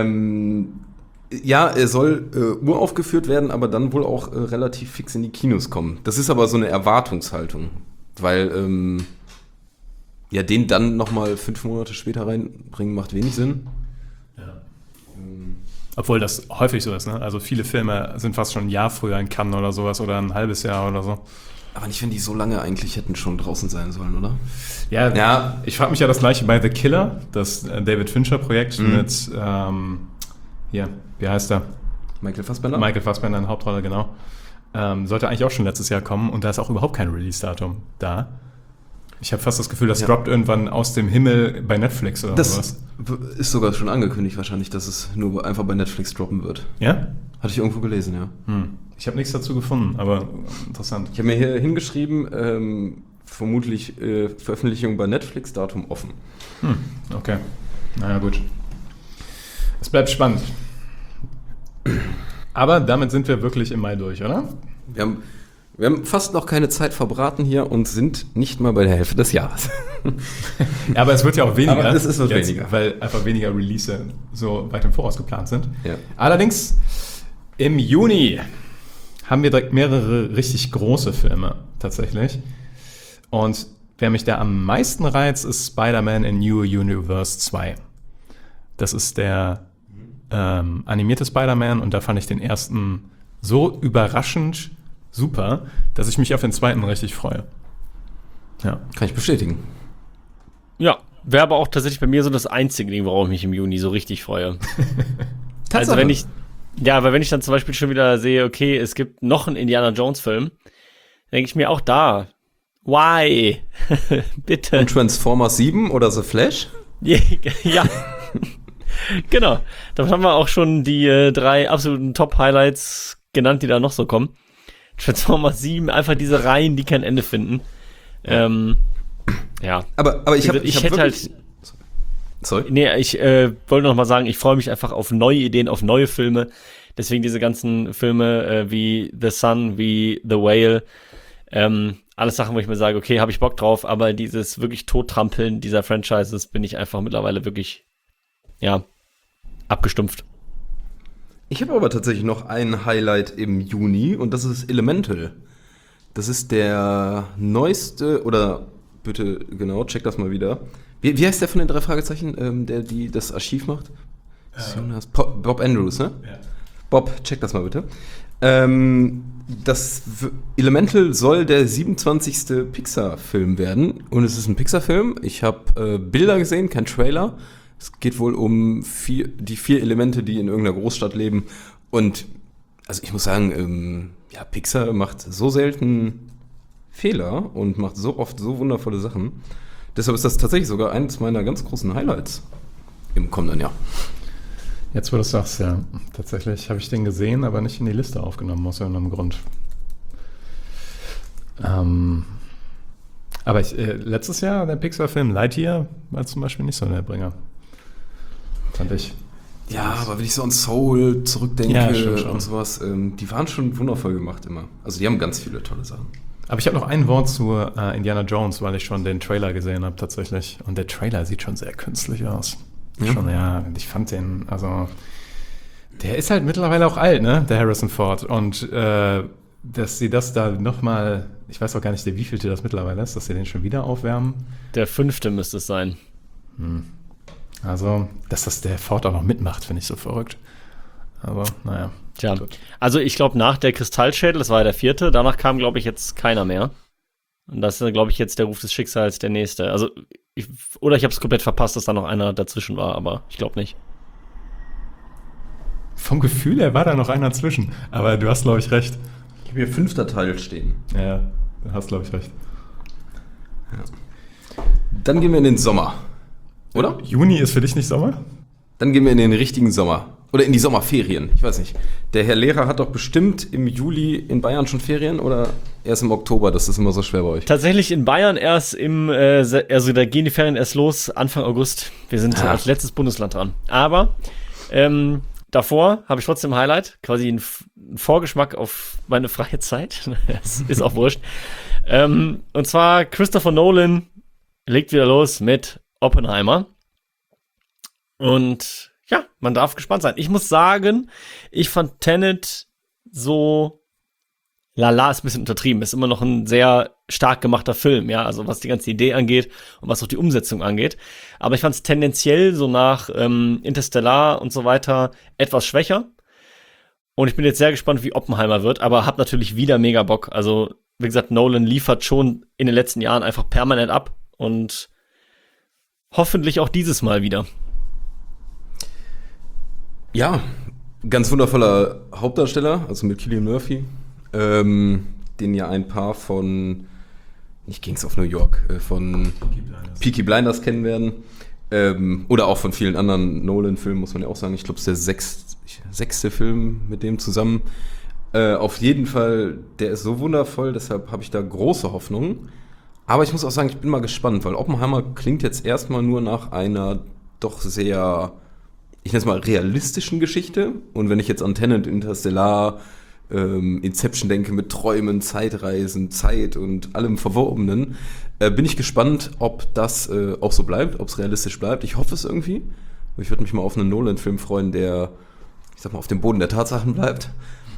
Ja, er soll uraufgeführt werden, aber dann wohl auch relativ fix in die Kinos kommen. Das ist aber so eine Erwartungshaltung, weil ja, den dann nochmal 5 Monate später reinbringen, macht wenig Sinn. Ja. Obwohl das häufig so ist, ne? Also viele Filme sind fast schon ein Jahr früher in Cannes oder sowas oder ein halbes Jahr oder so. Aber nicht, wenn die so lange eigentlich hätten schon draußen sein sollen, oder? Ja. Ich frage mich ja das gleiche bei The Killer, das David Fincher-Projekt mit, hier, wie heißt der? Michael Fassbender? Michael Fassbender in der Hauptrolle, genau. Sollte eigentlich auch schon letztes Jahr kommen und da ist auch überhaupt kein Release-Datum da. Ich habe fast das Gefühl, das droppt irgendwann aus dem Himmel bei Netflix oder sowas. Das ist sogar schon angekündigt wahrscheinlich, dass es nur einfach bei Netflix droppen wird. Ja? Hatte ich irgendwo gelesen, ja. Ich habe nichts dazu gefunden, aber interessant. Ich habe mir hier hingeschrieben, vermutlich Veröffentlichung bei Netflix, Datum offen. Okay, naja gut. Es bleibt spannend. Aber damit sind wir wirklich im Mai durch, oder? Wir haben fast noch keine Zeit verbraten hier und sind nicht mal bei der Hälfte des Jahres. Ja, aber es wird ja auch weniger. Aber es ist was weniger. Weil einfach weniger Release so weit im Voraus geplant sind. Ja. Allerdings, im Juni haben wir direkt mehrere richtig große Filme tatsächlich. Und wer mich da am meisten reizt, ist Spider-Man in New Universe 2. Das ist der animierte Spider-Man und da fand ich den ersten so überraschend super, dass ich mich auf den zweiten richtig freue. Ja. Kann ich bestätigen. Ja, wäre aber auch tatsächlich bei mir so das einzige Ding, worauf ich mich im Juni so richtig freue. Also weil wenn ich dann zum Beispiel schon wieder sehe, okay, es gibt noch einen Indiana Jones Film, denke ich mir auch da, why? Bitte. Und Transformers 7 oder The Flash? Ja. Genau. Damit haben wir auch schon die 3 absoluten Top-Highlights genannt, die da noch so kommen. Transformers 7, einfach diese Reihen, die kein Ende finden. Ja. Aber ich hätte halt. Sorry? Nee, ich wollte noch mal sagen, ich freue mich einfach auf neue Ideen, auf neue Filme. Deswegen diese ganzen Filme wie The Sun, wie The Whale. Alles Sachen, wo ich mir sage, okay, habe ich Bock drauf, aber dieses wirklich Tottrampeln dieser Franchises bin ich einfach mittlerweile wirklich, ja, abgestumpft. Ich habe aber tatsächlich noch ein Highlight im Juni und das ist Elemental. Das ist der neueste, oder bitte, genau, check das mal wieder. Wie heißt der von den 3 Fragezeichen, der das Archiv macht? Bob Andrews, ne? Ja. Bob, check das mal bitte. Das Elemental soll der 27. Pixar-Film werden und es ist ein Pixar-Film. Ich habe Bilder gesehen, kein Trailer. Es geht wohl um die 4 Elemente, die in irgendeiner Großstadt leben. Und also ich muss sagen, Pixar macht so selten Fehler und macht so oft so wundervolle Sachen. Deshalb ist das tatsächlich sogar eines meiner ganz großen Highlights im kommenden Jahr. Jetzt, wo du es sagst, ja. Tatsächlich habe ich den gesehen, aber nicht in die Liste aufgenommen, aus irgendeinem Grund. Aber letztes Jahr, der Pixar-Film Lightyear, war zum Beispiel nicht so der Bringer. Fand ich. Ja, aber wenn ich so an Soul zurückdenke Ja, schon. und sowas, die waren schon wundervoll gemacht immer. Also die haben ganz viele tolle Sachen. Aber ich habe noch ein Wort zu Indiana Jones, weil ich schon den Trailer gesehen habe tatsächlich. Und der Trailer sieht schon sehr künstlich aus. Ja. Schon, ja, ich fand den, also der ist halt mittlerweile auch alt, ne, der Harrison Ford. Und dass sie das da nochmal, ich weiß auch gar nicht, der wievielte das mittlerweile ist, dass sie den schon wieder aufwärmen. Der 5. müsste es sein. Also, dass das der Ford auch noch mitmacht, finde ich so verrückt. Aber, naja. Tja, Gut. also ich glaube, nach der Kristallschädel, das war ja der 4., danach kam, glaube ich, jetzt keiner mehr. Und das ist, glaube ich, jetzt der Ruf des Schicksals der nächste. Also, ich habe es komplett verpasst, dass da noch einer dazwischen war, aber ich glaube nicht. Vom Gefühl her war da noch einer zwischen. Aber du hast, glaube ich, recht. Ich habe hier 5. Teil stehen. Ja, du hast, glaube ich, recht. Dann gehen wir in den Sommer. Oder? Juni ist für dich nicht Sommer? Dann gehen wir in den richtigen Sommer. Oder in die Sommerferien. Ich weiß nicht. Der Herr Lehrer hat doch bestimmt im Juli in Bayern schon Ferien oder erst im Oktober? Das ist immer so schwer bei euch. Tatsächlich in Bayern erst also da gehen die Ferien erst los Anfang August. Wir sind als letztes Bundesland dran. Aber davor habe ich trotzdem ein Highlight, quasi ein Vorgeschmack auf meine freie Zeit. Das ist auch wurscht. Und zwar Christopher Nolan legt wieder los mit Oppenheimer. Und ja, man darf gespannt sein. Ich muss sagen, ich fand Tenet so lala, ist ein bisschen untertrieben. Ist immer noch ein sehr stark gemachter Film, ja, also was die ganze Idee angeht und was auch die Umsetzung angeht. Aber ich fand es tendenziell so nach Interstellar und so weiter etwas schwächer. Und ich bin jetzt sehr gespannt, wie Oppenheimer wird, aber hab natürlich wieder mega Bock. Also, wie gesagt, Nolan liefert schon in den letzten Jahren einfach permanent ab und hoffentlich auch dieses Mal wieder. Ja, ganz wundervoller Hauptdarsteller, also mit Cillian Murphy, den ja ein paar von, nicht Gangs of New York, von Peaky Blinders kennen werden. Oder auch von vielen anderen Nolan-Filmen, muss man ja auch sagen. Ich glaube, es ist der sechste Film mit dem zusammen. Auf jeden Fall, der ist so wundervoll, deshalb habe ich da große Hoffnungen. Aber ich muss auch sagen, ich bin mal gespannt, weil Oppenheimer klingt jetzt erstmal nur nach einer doch sehr, ich nenne es mal, realistischen Geschichte. Und wenn ich jetzt an Tenet, Interstellar, Inception denke mit Träumen, Zeitreisen, Zeit und allem Verwobenen, bin ich gespannt, ob das auch so bleibt, ob es realistisch bleibt. Ich hoffe es irgendwie. Ich würde mich mal auf einen Nolan-Film freuen, der, ich sag mal, auf dem Boden der Tatsachen bleibt.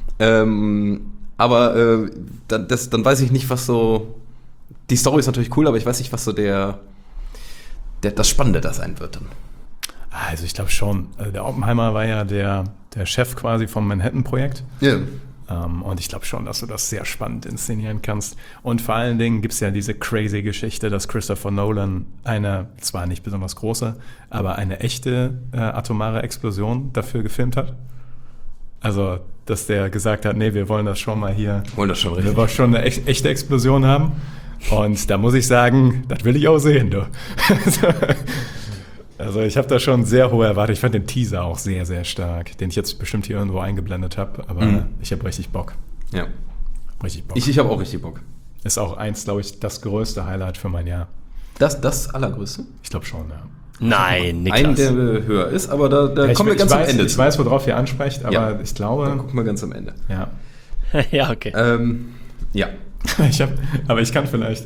Aber dann weiß ich nicht, was so, die Story ist natürlich cool, aber ich weiß nicht, was so das Spannende da sein wird dann. Also ich glaube schon. Also der Oppenheimer war ja der Chef quasi vom Manhattan-Projekt. Ja. Und ich glaube schon, dass du das sehr spannend inszenieren kannst. Und vor allen Dingen gibt es ja diese crazy Geschichte, dass Christopher Nolan eine, zwar nicht besonders große, aber eine echte atomare Explosion dafür gefilmt hat. Also, dass der gesagt hat, nee, wir wollen das schon mal hier. Wollen das schon richtig. Wir wollen schon eine echte Explosion haben. Und da muss ich sagen, das will ich auch sehen, du. Also ich habe da schon sehr hohe Erwartungen. Ich fand den Teaser auch sehr, sehr stark, den ich jetzt bestimmt hier irgendwo eingeblendet habe. Aber ich habe richtig Bock. Ja. Richtig Bock. Ich habe auch richtig Bock. Ist auch eins, glaube ich, das größte Highlight für mein Jahr. Das allergrößte? Ich glaube schon, ja. Nein, Niklas. Einen, der höher ist, aber da kommen wir ganz am Ende. Ich weiß, worauf ihr ansprecht, aber Ja. ich glaube... Da gucken wir ganz am Ende. Ja. Ja, okay. Ja. Aber ich kann vielleicht...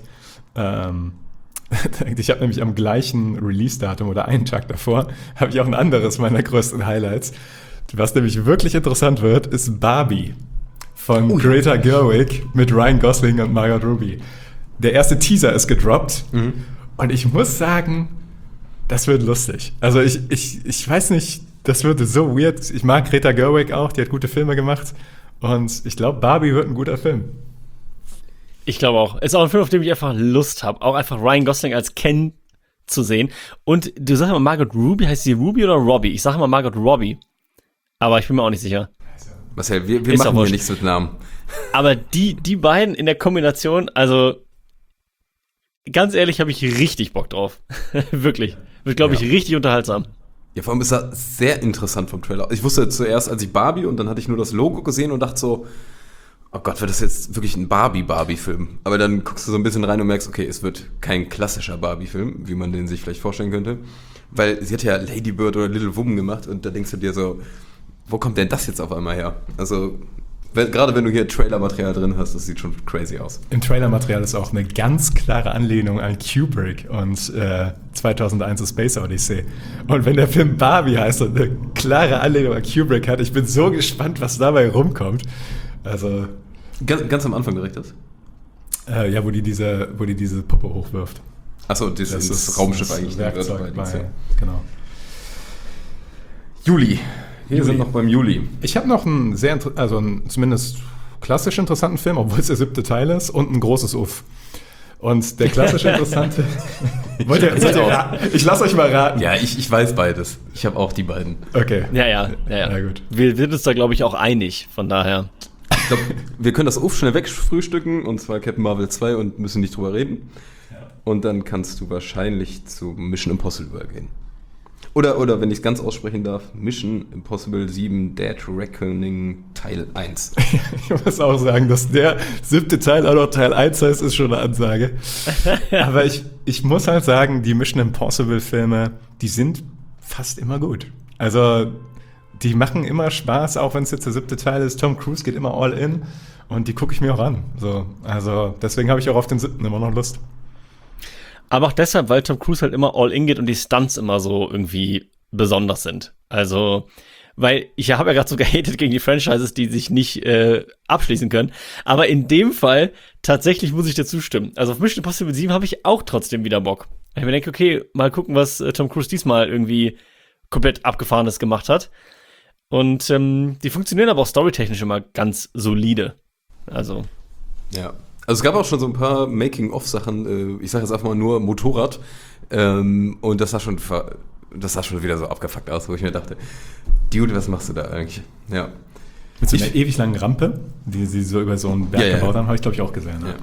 ich habe nämlich am gleichen Release-Datum oder einen Tag davor, habe ich auch ein anderes meiner größten Highlights. Was nämlich wirklich interessant wird, ist Barbie von Greta Gerwig mit Ryan Gosling und Margot Robbie. Der erste Teaser ist gedroppt und ich muss sagen, das wird lustig. Also ich weiß nicht, das wird so weird. Ich mag Greta Gerwig auch, die hat gute Filme gemacht und ich glaube, Barbie wird ein guter Film. Ich glaube auch. Ist auch ein Film, auf den ich einfach Lust habe. Auch einfach Ryan Gosling als Ken zu sehen. Und du sagst immer Margot Robbie, heißt sie Ruby oder Robbie? Ich sage immer Margot Robbie. Aber ich bin mir auch nicht sicher. Marcel, wir machen hier nichts mit Namen. Aber die beiden in der Kombination, also ganz ehrlich, habe ich richtig Bock drauf. Wirklich. Wird, glaube ich, richtig unterhaltsam. Ja, vor allem ist er sehr interessant vom Trailer. Ich wusste zuerst, als ich Barbie und dann hatte ich nur das Logo gesehen und dachte so, oh Gott, wird das jetzt wirklich ein Barbie-Film? Aber dann guckst du so ein bisschen rein und merkst, okay, es wird kein klassischer Barbie-Film, wie man den sich vielleicht vorstellen könnte. Weil sie hat ja Lady Bird oder Little Woman gemacht und da denkst du dir so, wo kommt denn das jetzt auf einmal her? Also, gerade wenn du hier Trailer-Material drin hast, das sieht schon crazy aus. Im Trailer-Material ist auch eine ganz klare Anlehnung an Kubrick und 2001 A Space Odyssey. Und wenn der Film Barbie heißt und eine klare Anlehnung an Kubrick hat, ich bin so gespannt, was dabei rumkommt. Also Ganz am Anfang direkt ist? Ja, wo die diese Puppe hochwirft. Achso, das ist das Raumschiff das eigentlich. Werkzeug genau. Juli. Wir sind noch beim Juli. Ich habe noch einen einen zumindest klassisch interessanten Film, obwohl es der 7. Teil ist, und ein großes Uff. Und der klassisch interessante... Ich lasse euch mal raten. Ja, ich weiß beides. Ich habe auch die beiden. Okay. Ja. Gut. Wir sind uns da, glaube ich, auch einig, von daher. Ich glaube, wir können das Uff schnell wegfrühstücken, und zwar Captain Marvel 2 und müssen nicht drüber reden. Ja. Und dann kannst du wahrscheinlich zu Mission Impossible übergehen. Oder wenn ich es ganz aussprechen darf, Mission Impossible 7 Dead Reckoning Teil 1. Ich muss auch sagen, dass der 7. Teil auch noch Teil 1 heißt, ist schon eine Ansage. Aber ich muss halt sagen, die Mission Impossible Filme, die sind fast immer gut. Also die machen immer Spaß, auch wenn es jetzt der 7. Teil ist. Tom Cruise geht immer all in und die gucke ich mir auch an. So, also deswegen habe ich auch auf den 7. immer noch Lust. Aber auch deshalb, weil Tom Cruise halt immer all in geht und die Stunts immer so irgendwie besonders sind. Also, weil ich habe ja gerade so gehatet gegen die Franchises, die sich nicht abschließen können. Aber in dem Fall tatsächlich muss ich dir zustimmen. Also auf Mission Impossible 7 habe ich auch trotzdem wieder Bock. Weil ich mir denke, okay, mal gucken, was Tom Cruise diesmal irgendwie komplett Abgefahrenes gemacht hat. Und die funktionieren aber auch storytechnisch immer ganz solide. Also. Ja. Also es gab auch schon so ein paar Making-of-Sachen, ich sage jetzt einfach mal nur Motorrad, und das sah schon wieder so abgefuckt aus, wo ich mir dachte, Dude, was machst du da eigentlich? Ja. Mit so einer ewig langen Rampe, die sie so über so einen Berg gebaut haben, habe ich glaube ich auch gesehen. Ne?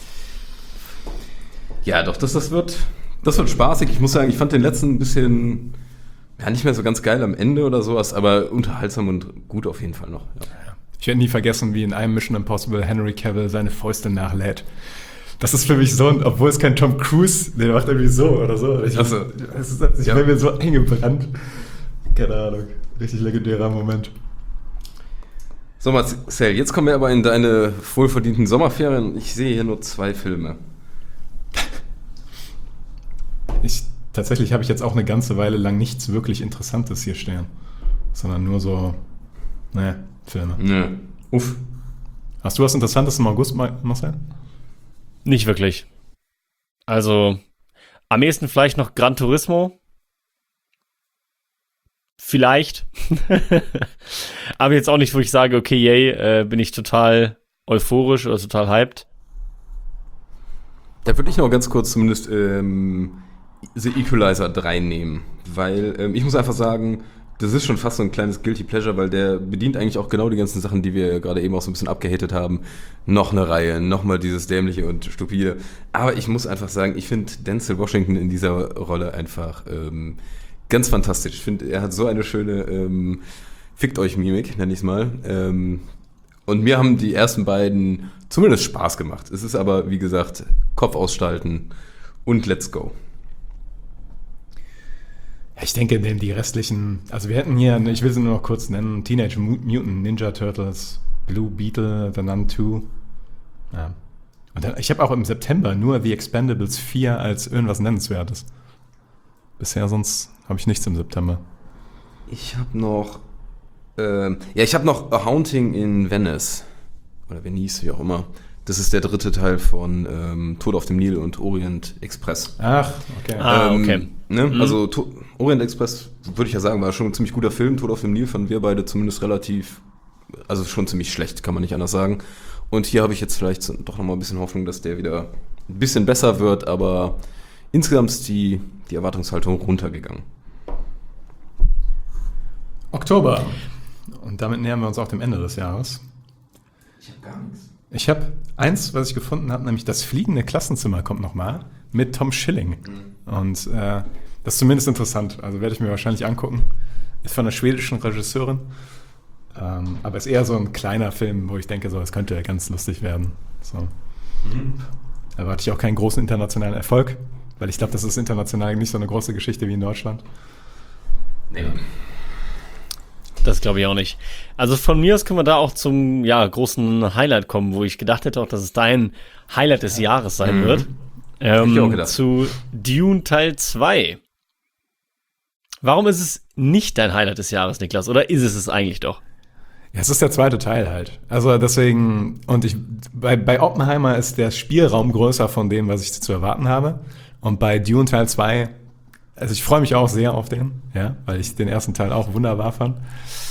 Ja, doch, das wird spaßig. Ich muss sagen, ich fand den letzten ein bisschen, nicht mehr so ganz geil am Ende oder sowas, aber unterhaltsam und gut auf jeden Fall noch. Ja. Ich werde nie vergessen, wie in einem Mission Impossible Henry Cavill seine Fäuste nachlädt. Das ist für mich so, obwohl es kein Tom Cruise, der macht irgendwie so oder so. Ich bin mir so eingebrannt. Keine Ahnung. Richtig legendärer Moment. So, Marcel, jetzt kommen wir aber in deine wohlverdienten Sommerferien. Ich sehe hier nur 2 Filme. Tatsächlich habe ich jetzt auch eine ganze Weile lang nichts wirklich Interessantes hier stehen. Sondern nur so, Filme. Ja. Uff. Hast du was Interessantes im August, Marcel? Nicht wirklich. Also, am ehesten vielleicht noch Gran Turismo. Vielleicht. Aber jetzt auch nicht, wo ich sage, okay, yay, bin ich total euphorisch oder total hyped. Da würde ich noch ganz kurz zumindest The Equalizer 3 nehmen. Weil ich muss einfach sagen, das ist schon fast so ein kleines Guilty Pleasure, weil der bedient eigentlich auch genau die ganzen Sachen, die wir gerade eben auch so ein bisschen abgehatet haben. Noch eine Reihe, nochmal dieses Dämliche und Stupide. Aber ich muss einfach sagen, ich finde Denzel Washington in dieser Rolle einfach ganz fantastisch. Ich finde, er hat so eine schöne Fickt-euch-Mimik, nenne ich es mal. Und mir haben die ersten beiden zumindest Spaß gemacht. Es ist aber, wie gesagt, Kopf ausschalten und let's go. Ich denke, die restlichen, also wir hätten hier, ich will sie nur noch kurz nennen, Teenage Mutant Ninja Turtles, Blue Beetle, The Nun 2. Ja. Und dann, ich habe auch im September nur The Expendables 4 als irgendwas Nennenswertes. Bisher sonst habe ich nichts im September. Ich habe noch, A Haunting in Venice. Oder Venice, wie auch immer. Das ist der 3. Teil von Tod auf dem Nil und Orient Express. Ach, okay. Okay. Ne? Mhm. Also Orient Express, würde ich ja sagen, war schon ein ziemlich guter Film. Tod auf dem Nil fanden wir beide zumindest also schon ziemlich schlecht, kann man nicht anders sagen. Und hier habe ich jetzt vielleicht doch nochmal ein bisschen Hoffnung, dass der wieder ein bisschen besser wird, aber insgesamt ist die Erwartungshaltung runtergegangen. Oktober. Und damit nähern wir uns auch dem Ende des Jahres. Ich habe gar nichts. Ich habe eins, was ich gefunden habe, nämlich Das fliegende Klassenzimmer kommt nochmal mit Tom Schilling. Und Das ist zumindest interessant. Also werde ich mir wahrscheinlich angucken. Ist von einer schwedischen Regisseurin. Aber ist eher so ein kleiner Film, wo ich denke, so, es könnte ganz lustig werden. So. Da erwarte ich auch keinen großen internationalen Erfolg, weil ich glaube, das ist international nicht so eine große Geschichte wie in Deutschland. Nee. Das glaube ich auch nicht. Also von mir aus können wir da auch zum großen Highlight kommen, wo ich gedacht hätte auch, dass es dein Highlight des Jahres sein wird. Hätte ich auch gedacht. Zu Dune Teil 2. Warum ist es nicht dein Highlight des Jahres, Niklas? Oder ist es eigentlich doch? Ja, es ist der zweite Teil halt. Also deswegen, und bei Oppenheimer ist der Spielraum größer von dem, was ich zu erwarten habe. Und bei Dune Teil 2, also ich freue mich auch sehr auf den, ja, weil ich den ersten Teil auch wunderbar fand.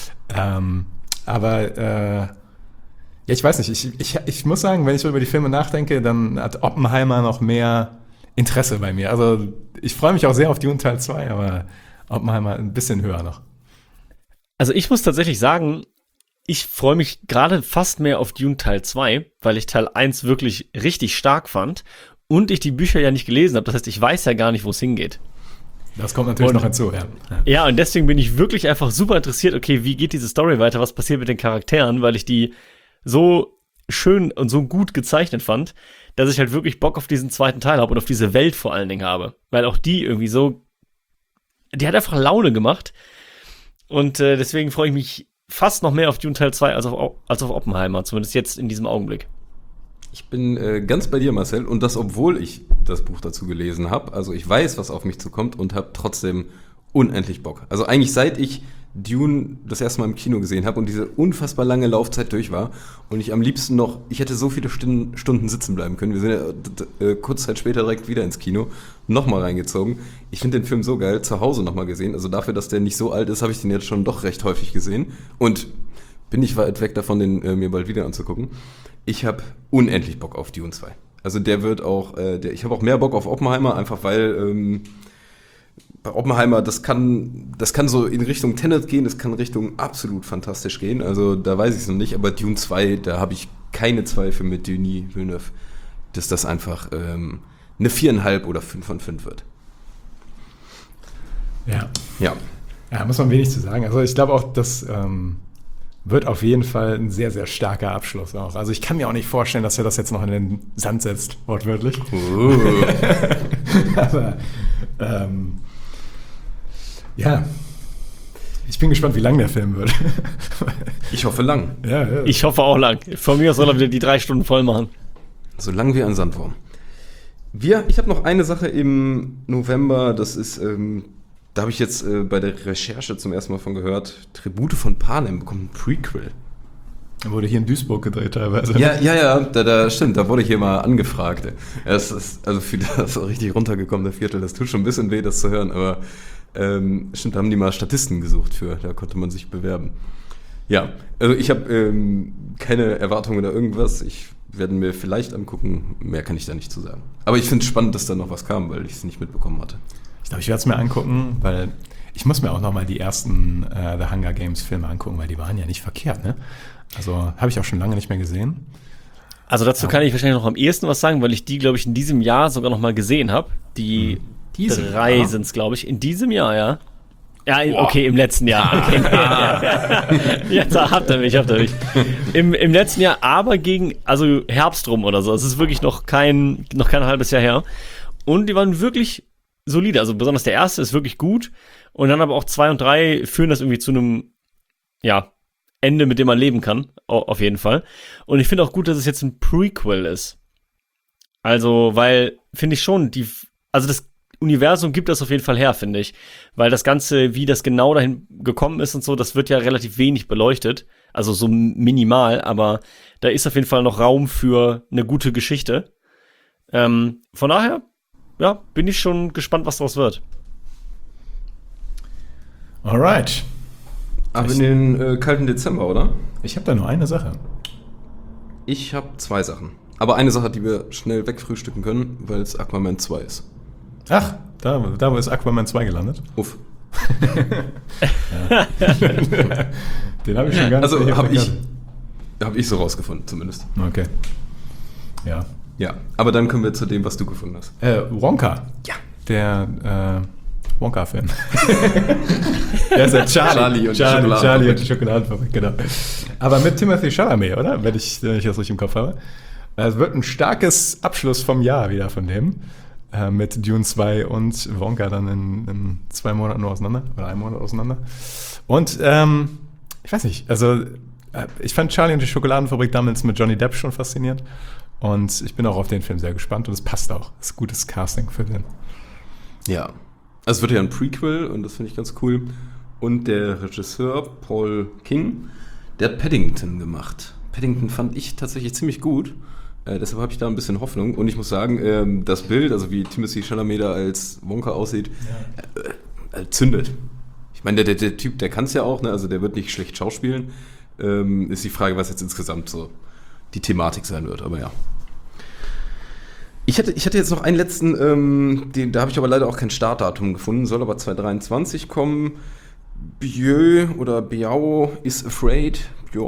Ich weiß nicht, ich muss sagen, wenn ich so über die Filme nachdenke, dann hat Oppenheimer noch mehr Interesse bei mir. Also ich freue mich auch sehr auf Dune Teil 2, aber Oppenheimer ein bisschen höher noch. Also ich muss tatsächlich sagen, ich freue mich gerade fast mehr auf Dune Teil 2, weil ich Teil 1 wirklich richtig stark fand und ich die Bücher ja nicht gelesen habe. Das heißt, ich weiß ja gar nicht, wo es hingeht. Das kommt natürlich noch hinzu, ja. Ja, und deswegen bin ich wirklich einfach super interessiert, okay, wie geht diese Story weiter, was passiert mit den Charakteren, weil ich die so schön und so gut gezeichnet fand, dass ich halt wirklich Bock auf diesen zweiten Teil habe und auf diese Welt vor allen Dingen habe. Weil auch die irgendwie so, die hat einfach Laune gemacht und deswegen freue ich mich fast noch mehr auf Dune Teil 2 als auf Oppenheimer, zumindest jetzt in diesem Augenblick. Ich bin ganz bei dir, Marcel, und das, obwohl ich das Buch dazu gelesen habe. Also ich weiß, was auf mich zukommt und habe trotzdem unendlich Bock. Also eigentlich seit ich Dune das erste Mal im Kino gesehen habe und diese unfassbar lange Laufzeit durch war und ich am liebsten noch, ich hätte so viele Stunden sitzen bleiben können. Wir sind ja kurz Zeit später direkt wieder ins Kino, nochmal reingezogen. Ich finde den Film so geil, zu Hause nochmal gesehen. Also dafür, dass der nicht so alt ist, habe ich den jetzt schon doch recht häufig gesehen und bin nicht weit weg davon, den mir bald wieder anzugucken. Ich habe unendlich Bock auf Dune 2. Also der wird auch, ich habe auch mehr Bock auf Oppenheimer, einfach weil bei Oppenheimer, das kann so in Richtung Tenet gehen, das kann Richtung absolut fantastisch gehen. Also da weiß ich es noch nicht, aber Dune 2, da habe ich keine Zweifel mit Denis Villeneuve, dass das einfach eine 4,5 oder 5 von 5 wird. Ja, muss man wenig zu sagen. Also ich glaube auch, dass wird auf jeden Fall ein sehr, sehr starker Abschluss auch. Also ich kann mir auch nicht vorstellen, dass er das jetzt noch in den Sand setzt, wortwörtlich. Aber ja, ich bin gespannt, wie lang der Film wird. Ich hoffe lang. Ja. Ich hoffe auch lang. Von mir aus soll er wieder die 3 Stunden voll machen. So lang wie ein Sandwurm. Ich habe noch eine Sache im November, das ist da habe ich jetzt bei der Recherche zum ersten Mal von gehört, Tribute von Panem bekommt ein Prequel. Wurde hier in Duisburg gedreht teilweise. Ja, da stimmt, da wurde ich hier mal angefragt. Es ist also für das richtig runtergekommen, der Viertel, das tut schon ein bisschen weh, das zu hören, aber stimmt, da haben die mal Statisten gesucht da konnte man sich bewerben. Ja, also ich habe keine Erwartungen oder irgendwas, ich werde mir vielleicht angucken, mehr kann ich da nicht zu sagen. Aber ich finde es spannend, dass da noch was kam, weil ich es nicht mitbekommen hatte. Ich glaube, ich werde es mir angucken, weil ich muss mir auch nochmal die ersten The Hunger Games Filme angucken, weil die waren ja nicht verkehrt, ne? Also habe ich auch schon lange nicht mehr gesehen. Also dazu kann ich wahrscheinlich noch am ehesten was sagen, weil ich die, glaube ich, in diesem Jahr sogar noch mal gesehen habe. Die 3 sind es, glaube ich, in diesem Jahr, ja. Ja, okay, im letzten Jahr. Okay. Jetzt habt ihr mich. Im letzten Jahr, aber also Herbst rum oder so. Es ist wirklich noch kein halbes Jahr her. Und die waren wirklich solide. Also besonders der erste ist wirklich gut. Und dann aber auch 2 und 3 führen das irgendwie zu einem, Ende, mit dem man leben kann. Auf jeden Fall. Und ich finde auch gut, dass es jetzt ein Prequel ist. Also, weil, finde ich schon, das Universum gibt das auf jeden Fall her, finde ich. Weil das Ganze, wie das genau dahin gekommen ist und so, das wird ja relativ wenig beleuchtet. Also so minimal, aber da ist auf jeden Fall noch Raum für eine gute Geschichte. Von daher, bin ich schon gespannt, was daraus wird. Alright. Aber in den kalten Dezember, oder? Ich habe da nur eine Sache. Ich habe 2 Sachen. Aber eine Sache, die wir schnell wegfrühstücken können, weil es Aquaman 2 ist. Ach, da ist Aquaman 2 gelandet. Uff. Den habe ich schon gar nicht. Also habe ich so rausgefunden, zumindest. Okay. Ja. Ja, aber dann kommen wir zu dem, was du gefunden hast. Wonka. Ja. Der Wonka-Film. Der ist ja Charlie und die Schokoladenfabrik, genau. Aber mit Timothée Chalamet, oder? Wenn ich das richtig im Kopf habe. Es wird ein starkes Abschluss vom Jahr wieder von dem. Mit Dune 2 und Wonka dann in 2 Monaten nur auseinander. Oder 1 Monat auseinander. Und ich weiß nicht, also ich fand Charlie und die Schokoladenfabrik damals mit Johnny Depp schon faszinierend. Und ich bin auch auf den Film sehr gespannt und es passt auch. Es ist gutes Casting für den. Ja. Also es wird ja ein Prequel und das finde ich ganz cool. Und der Regisseur Paul King, der hat Paddington gemacht. Paddington fand ich tatsächlich ziemlich gut. Deshalb habe ich da ein bisschen Hoffnung. Und ich muss sagen, das Bild, also wie Timothée Chalamet da als Wonka aussieht, zündet. Ich meine, der Typ, der kann es ja auch, ne? Also der wird nicht schlecht schauspielen. Ist die Frage, was jetzt insgesamt so die Thematik sein wird. Aber ja. Ich hatte jetzt noch einen letzten, da habe ich aber leider auch kein Startdatum gefunden, soll aber 2023 kommen. Biao is Afraid.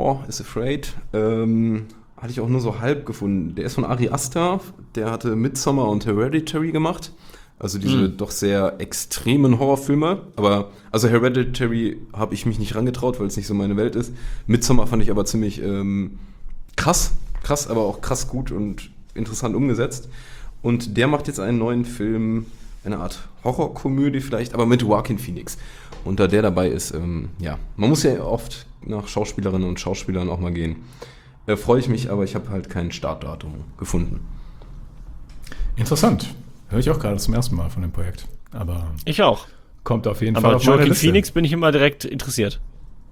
Hatte ich auch nur so halb gefunden. Der ist von Ari Aster, der hatte Midsommar und Hereditary gemacht. Also diese doch sehr extremen Horrorfilme. Aber, also Hereditary habe ich mich nicht rangetraut, weil es nicht so meine Welt ist. Midsommar fand ich aber ziemlich krass, aber auch krass gut und interessant umgesetzt. Und der macht jetzt einen neuen Film, eine Art Horrorkomödie vielleicht, aber mit Joaquin Phoenix. Und da der dabei ist, man muss ja oft nach Schauspielerinnen und Schauspielern auch mal gehen. Freue ich mich, aber ich habe halt kein Startdatum gefunden. Interessant. Höre ich auch gerade zum ersten Mal von dem Projekt. Aber ich auch. Kommt auf jeden Fall auf meine Liste. Joaquin Phoenix bin ich immer direkt interessiert.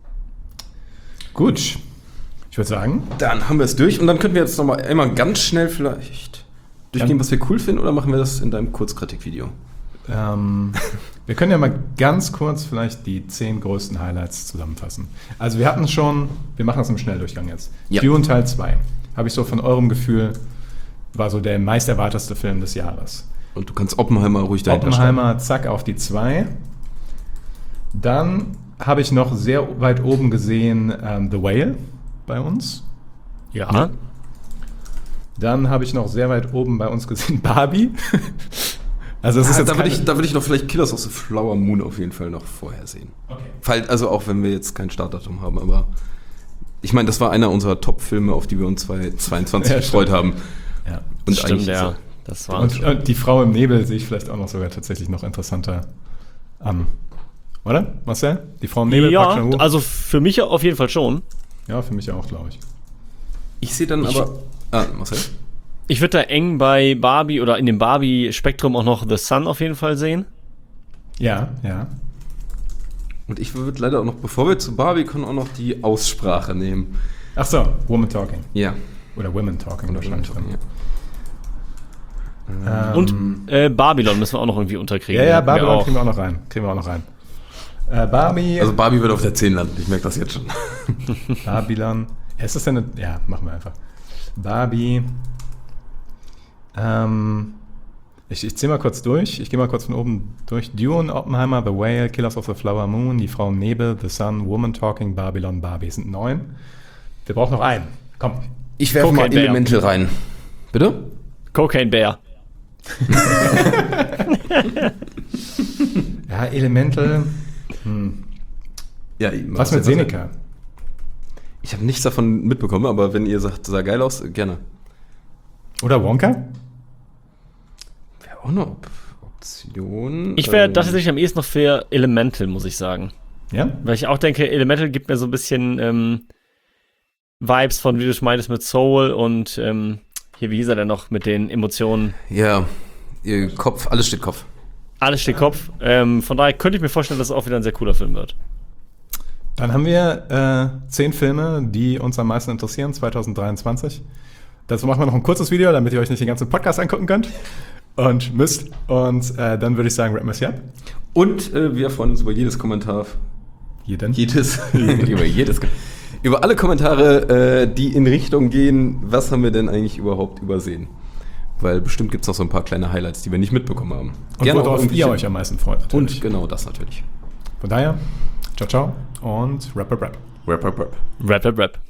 Gut. Ich würde sagen, dann haben wir es durch und dann könnten wir jetzt nochmal einmal ganz schnell vielleicht durchgehen, was wir cool finden, oder machen wir das in deinem Kurzkritikvideo? Wir können ja mal ganz kurz vielleicht die 10 größten Highlights zusammenfassen. Also wir hatten schon, wir machen das im Schnelldurchgang jetzt. Ja. Dune Teil 2, habe ich so von eurem Gefühl, war so der meist erwartetste Film des Jahres. Und du kannst Oppenheimer ruhig dahinter Oppenheimer, zack, auf die 2. Dann habe ich noch sehr weit oben gesehen The Whale bei uns. Ja. Dann habe ich noch sehr weit oben bei uns gesehen Barbie. Also es ist jetzt da würde ich noch vielleicht Killers of the Flower Moon auf jeden Fall noch vorher sehen. Okay. Also auch wenn wir jetzt kein Startdatum haben, aber ich meine, das war einer unserer Top-Filme, auf die wir uns 2022 gefreut haben. Ja. Und stimmt, eigentlich ja. Das war und die Frau im Nebel sehe ich vielleicht auch noch sogar tatsächlich noch interessanter an. Oder, Marcel? Die Frau im Nebel? Ja, Park Chan-wook? also für mich auf jeden Fall schon. Ja, für mich auch, glaube ich. Ich sehe dann Marcel? Ich würde da eng bei Barbie oder in dem Barbie-Spektrum auch noch The Sun auf jeden Fall sehen. Ja, ja. Und ich würde leider auch noch, bevor wir zu Barbie kommen, auch noch die Aussprache nehmen. Ach so, Woman Talking. Ja. Oder Women Talking wahrscheinlich. Ja. Und Babylon müssen wir auch noch irgendwie unterkriegen. Ja, Babylon kriegen wir auch noch rein. Barbie. Also Barbie wird auf der 10 landen, ich merke das jetzt schon. Babylon. Ist das denn ja, machen wir einfach. Barbie. Ich zähle mal kurz durch. Ich gehe mal kurz von oben durch. Dune, Oppenheimer, The Whale, Killers of the Flower Moon, Die Frau im Nebel, The Sun, Woman Talking, Babylon, Barbie. Sind 9. Wir brauchen noch einen. Komm. Ich werfe mal Elemental rein. Bitte? Cocaine Bear. Ja, Elemental. Ja, was mit Seneca? Ich habe nichts davon mitbekommen, aber wenn ihr sagt, sah geil aus, gerne. Oder Wonka? Wäre auch eine Option. Ich wäre tatsächlich am ehesten noch für Elemental, muss ich sagen. Ja? Weil ich auch denke, Elemental gibt mir so ein bisschen Vibes von, wie du meintest, mit Soul und hier, wie hieß er denn noch, mit den Emotionen? Ja, ihr Kopf, alles steht Kopf. Alles steht Kopf. Von daher könnte ich mir vorstellen, dass es auch wieder ein sehr cooler Film wird. Dann haben wir 10 Filme, die uns am meisten interessieren, 2023. Dazu machen wir noch ein kurzes Video, damit ihr euch nicht den ganzen Podcast angucken könnt und müsst. Und dann würde ich sagen, rappen wir es hier ab. Und wir freuen uns über jedes Kommentar. Über alle Kommentare, die in Richtung gehen, was haben wir denn eigentlich überhaupt übersehen? Weil bestimmt gibt es noch so ein paar kleine Highlights, die wir nicht mitbekommen haben. Und worauf ihr euch am meisten freut. Natürlich. Und genau das natürlich. Von daher, ciao, ciao und rap. Rap.